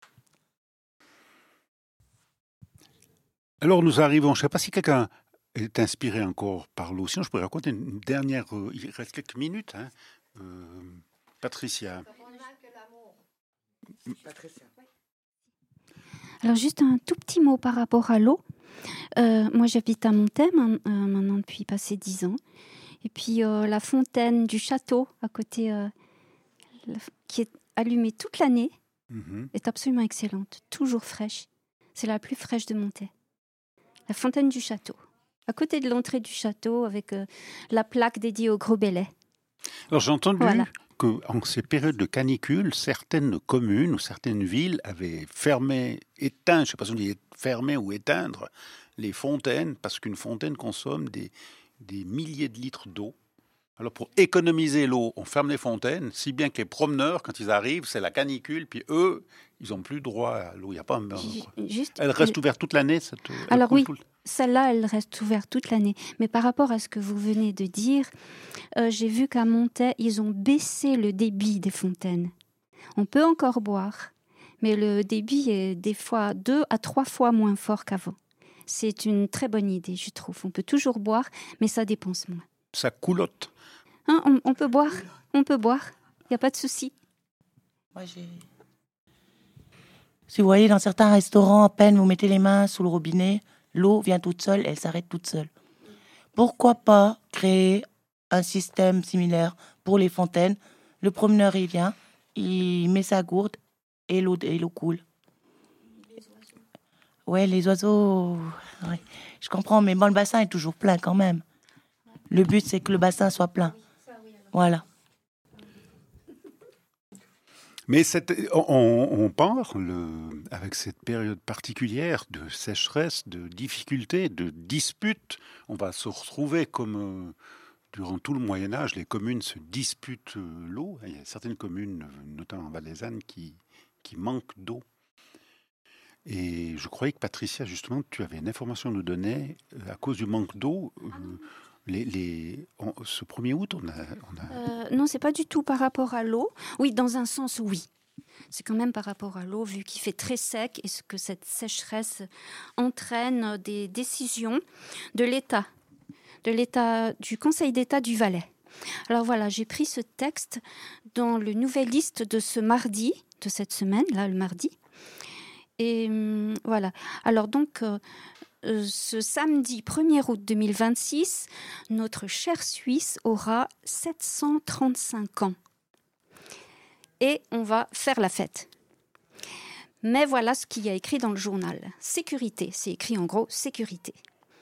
Alors nous arrivons, je ne sais pas si quelqu'un est inspiré encore par l'eau. Sinon, je pourrais raconter une dernière... Euh, il reste quelques minutes. Hein. Euh, Patricia. Patricia. Alors, juste un tout petit mot par rapport à l'eau. Euh, moi, j'habite à Montaix euh, maintenant depuis passé dix ans. Et puis, euh, la fontaine du château, à côté, euh, la, qui est allumée toute l'année, mm-hmm. est absolument excellente. Toujours fraîche. C'est la plus fraîche de Montaix. La fontaine du château. À côté de l'entrée du château, avec euh, la plaque dédiée au Gros Bellay. Alors, j'ai entendu voilà. qu'en ces périodes de canicule, certaines communes ou certaines villes avaient fermé, éteint, je ne sais pas si on dit fermer ou éteindre, les fontaines, parce qu'une fontaine consomme des, des milliers de litres d'eau. Alors, pour économiser l'eau, on ferme les fontaines, si bien que les promeneurs, quand ils arrivent, c'est la canicule, puis eux, ils n'ont plus droit à l'eau. Il y a pas un... Juste, elle reste ouverte toute l'année cette... Alors oui, tout... celle-là, elle reste ouverte toute l'année. Mais par rapport à ce que vous venez de dire, euh, j'ai vu qu'à Montaix, ils ont baissé le débit des fontaines. On peut encore boire, mais le débit est des fois deux à trois fois moins fort qu'avant. C'est une très bonne idée, je trouve. On peut toujours boire, mais ça dépense moins. ça coulotte. Hein, on, on peut boire, on peut boire, il n'y a pas de souci. Moi, j'ai... Si vous voyez, dans certains restaurants, à peine vous mettez les mains sous le robinet, l'eau vient toute seule, elle s'arrête toute seule. Pourquoi pas créer un système similaire pour les fontaines? Le promeneur, il vient, il met sa gourde et l'eau, et l'eau coule. Ouais, les oiseaux, ouais, je comprends, mais bon, le bassin est toujours plein quand même. Le but, c'est que le bassin soit plein. Voilà. Mais cette, on, on parle, avec cette période particulière de sécheresse, de difficultés, de disputes, on va se retrouver comme euh, durant tout le Moyen-Âge, les communes se disputent euh, l'eau. Il y a certaines communes, notamment en Val-des-Ânes, qui, qui manquent d'eau. Et je croyais que Patricia, justement, tu avais une information à nous donner, euh, à cause du manque d'eau. Euh, Les, les, on, ce premier août, on a... On a... Euh, non, c'est pas du tout par rapport à l'eau. Oui, dans un sens, oui. C'est quand même par rapport à l'eau, vu qu'il fait très sec et que cette sécheresse entraîne des décisions de l'État, de l'État, du Conseil d'État du Valais. Alors voilà, j'ai pris ce texte dans le Nouvelle Liste de ce mardi, de cette semaine, là, le mardi. Et hum, voilà. Alors donc... Euh, Euh, ce samedi premier août deux mille vingt-six, notre cher Suisse aura sept cent trente-cinq ans. Et on va faire la fête. Mais voilà ce qu'il y a écrit dans le journal. Sécurité, c'est écrit en gros sécurité.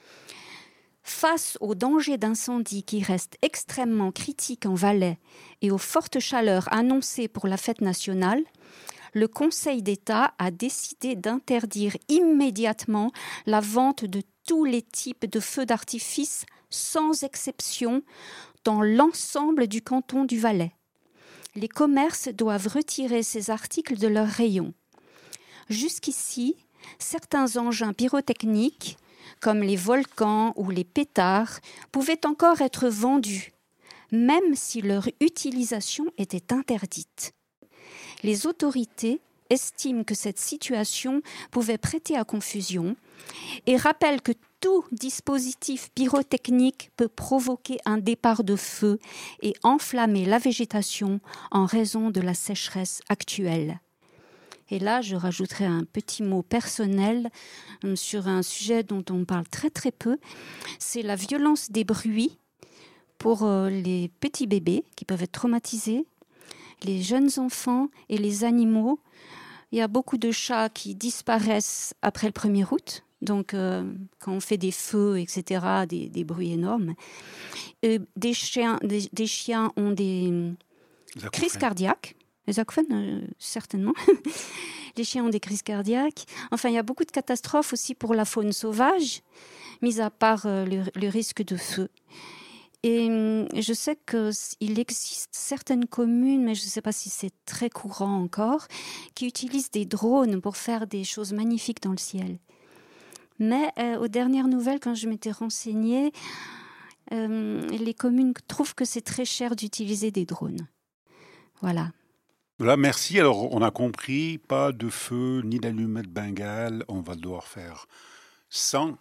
Face au danger d'incendie qui reste extrêmement critique en Valais et aux fortes chaleurs annoncées pour la fête nationale, le Conseil d'État a décidé d'interdire immédiatement la vente de tous les types de feux d'artifice, sans exception, dans l'ensemble du canton du Valais. Les commerces doivent retirer ces articles de leurs rayons. Jusqu'ici, certains engins pyrotechniques, comme les volcans ou les pétards, pouvaient encore être vendus, même si leur utilisation était interdite. Les autorités estiment que cette situation pouvait prêter à confusion et rappellent que tout dispositif pyrotechnique peut provoquer un départ de feu et enflammer la végétation en raison de la sécheresse actuelle. Et là, je rajouterai un petit mot personnel sur un sujet dont on parle très très peu, c'est la violence des bruits pour les petits bébés qui peuvent être traumatisés, les jeunes enfants et les animaux. Il y a beaucoup de chats qui disparaissent après le premier août. Donc, euh, quand on fait des feux, et cetera, des, des bruits énormes. Euh, des, chiens, des, des chiens ont des crises cardiaques. Les acouphènes, euh, certainement. Les chiens ont des crises cardiaques. Enfin, il y a beaucoup de catastrophes aussi pour la faune sauvage, mis à part euh, le, le risque de feu. Et je sais qu'il existe certaines communes, mais je ne sais pas si c'est très courant encore, qui utilisent des drones pour faire des choses magnifiques dans le ciel. Mais euh, aux dernières nouvelles, quand je m'étais renseignée, euh, les communes trouvent que c'est très cher d'utiliser des drones. Voilà. Voilà, merci. Alors, on a compris, pas de feu ni d'allumettes bengale. On va devoir faire sans...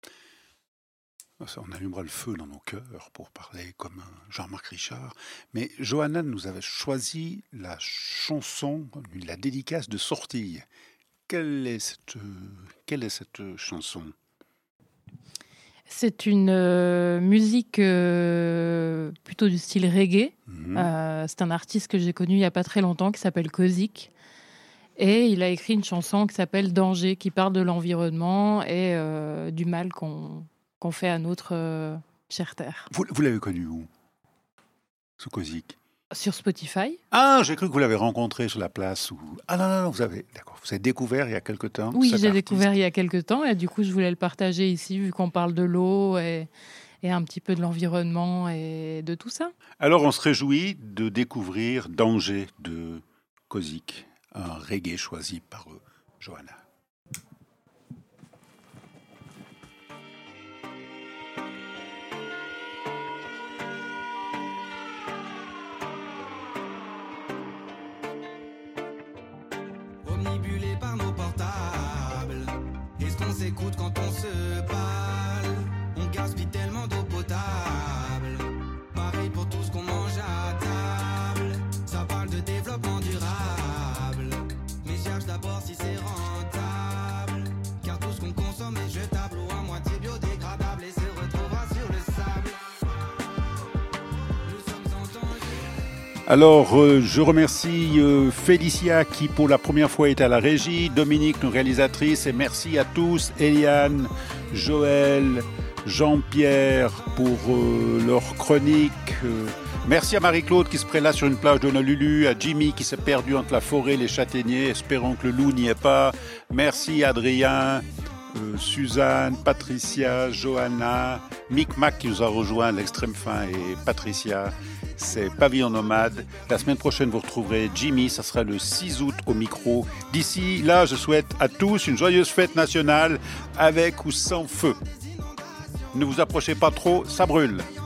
On allumera le feu dans nos cœurs pour parler comme Jean-Marc Richard. Mais Johanna nous avait choisi la chanson, la dédicace de sortie. Quelle est cette, quelle est cette chanson ? C'est une euh, musique euh, plutôt du style reggae. Mmh. Euh, c'est un artiste que j'ai connu il n'y a pas très longtemps qui s'appelle Kozik. Et il a écrit une chanson qui s'appelle Danger, qui parle de l'environnement et euh, du mal qu'on... qu'on fait à notre euh, chère terre. Vous, vous l'avez connu où, ce Kozik ? Sur Spotify. Ah, j'ai cru que vous l'avez rencontré sur la place. Où... Ah non, non, non, vous avez, d'accord, vous avez découvert il y a quelque temps. Oui, j'ai artiste. découvert il y a quelque temps et du coup, je voulais le partager ici, vu qu'on parle de l'eau et, et un petit peu de l'environnement et de tout ça. Alors, on se réjouit de découvrir Danger de Kozik, un reggae choisi par euh, Johanna. Omnibulé par nos portables, est-ce qu'on s'écoute quand on se parle? On gaspille tellement d'eau potable, Alors, euh, je remercie euh, Félicia qui, pour la première fois, est à la régie, Dominique, nos réalisatrices, et merci à tous, Eliane, Joël, Jean-Pierre, pour euh, leur chronique. Euh, merci à Marie-Claude qui se préla sur une plage d'Honolulu, à Jimmy qui s'est perdu entre la forêt et les châtaigniers, espérons que le loup n'y est pas. Merci à Adrien, euh, Suzanne, Patricia, Johanna, Mick Mac qui nous a rejoint à l'extrême fin, et Patricia. C'est Pavillon Nomade. La semaine prochaine, vous retrouverez Jimmy. Ça sera le six août au micro. D'ici là, je souhaite à tous une joyeuse fête nationale avec ou sans feu. Ne vous approchez pas trop, ça brûle.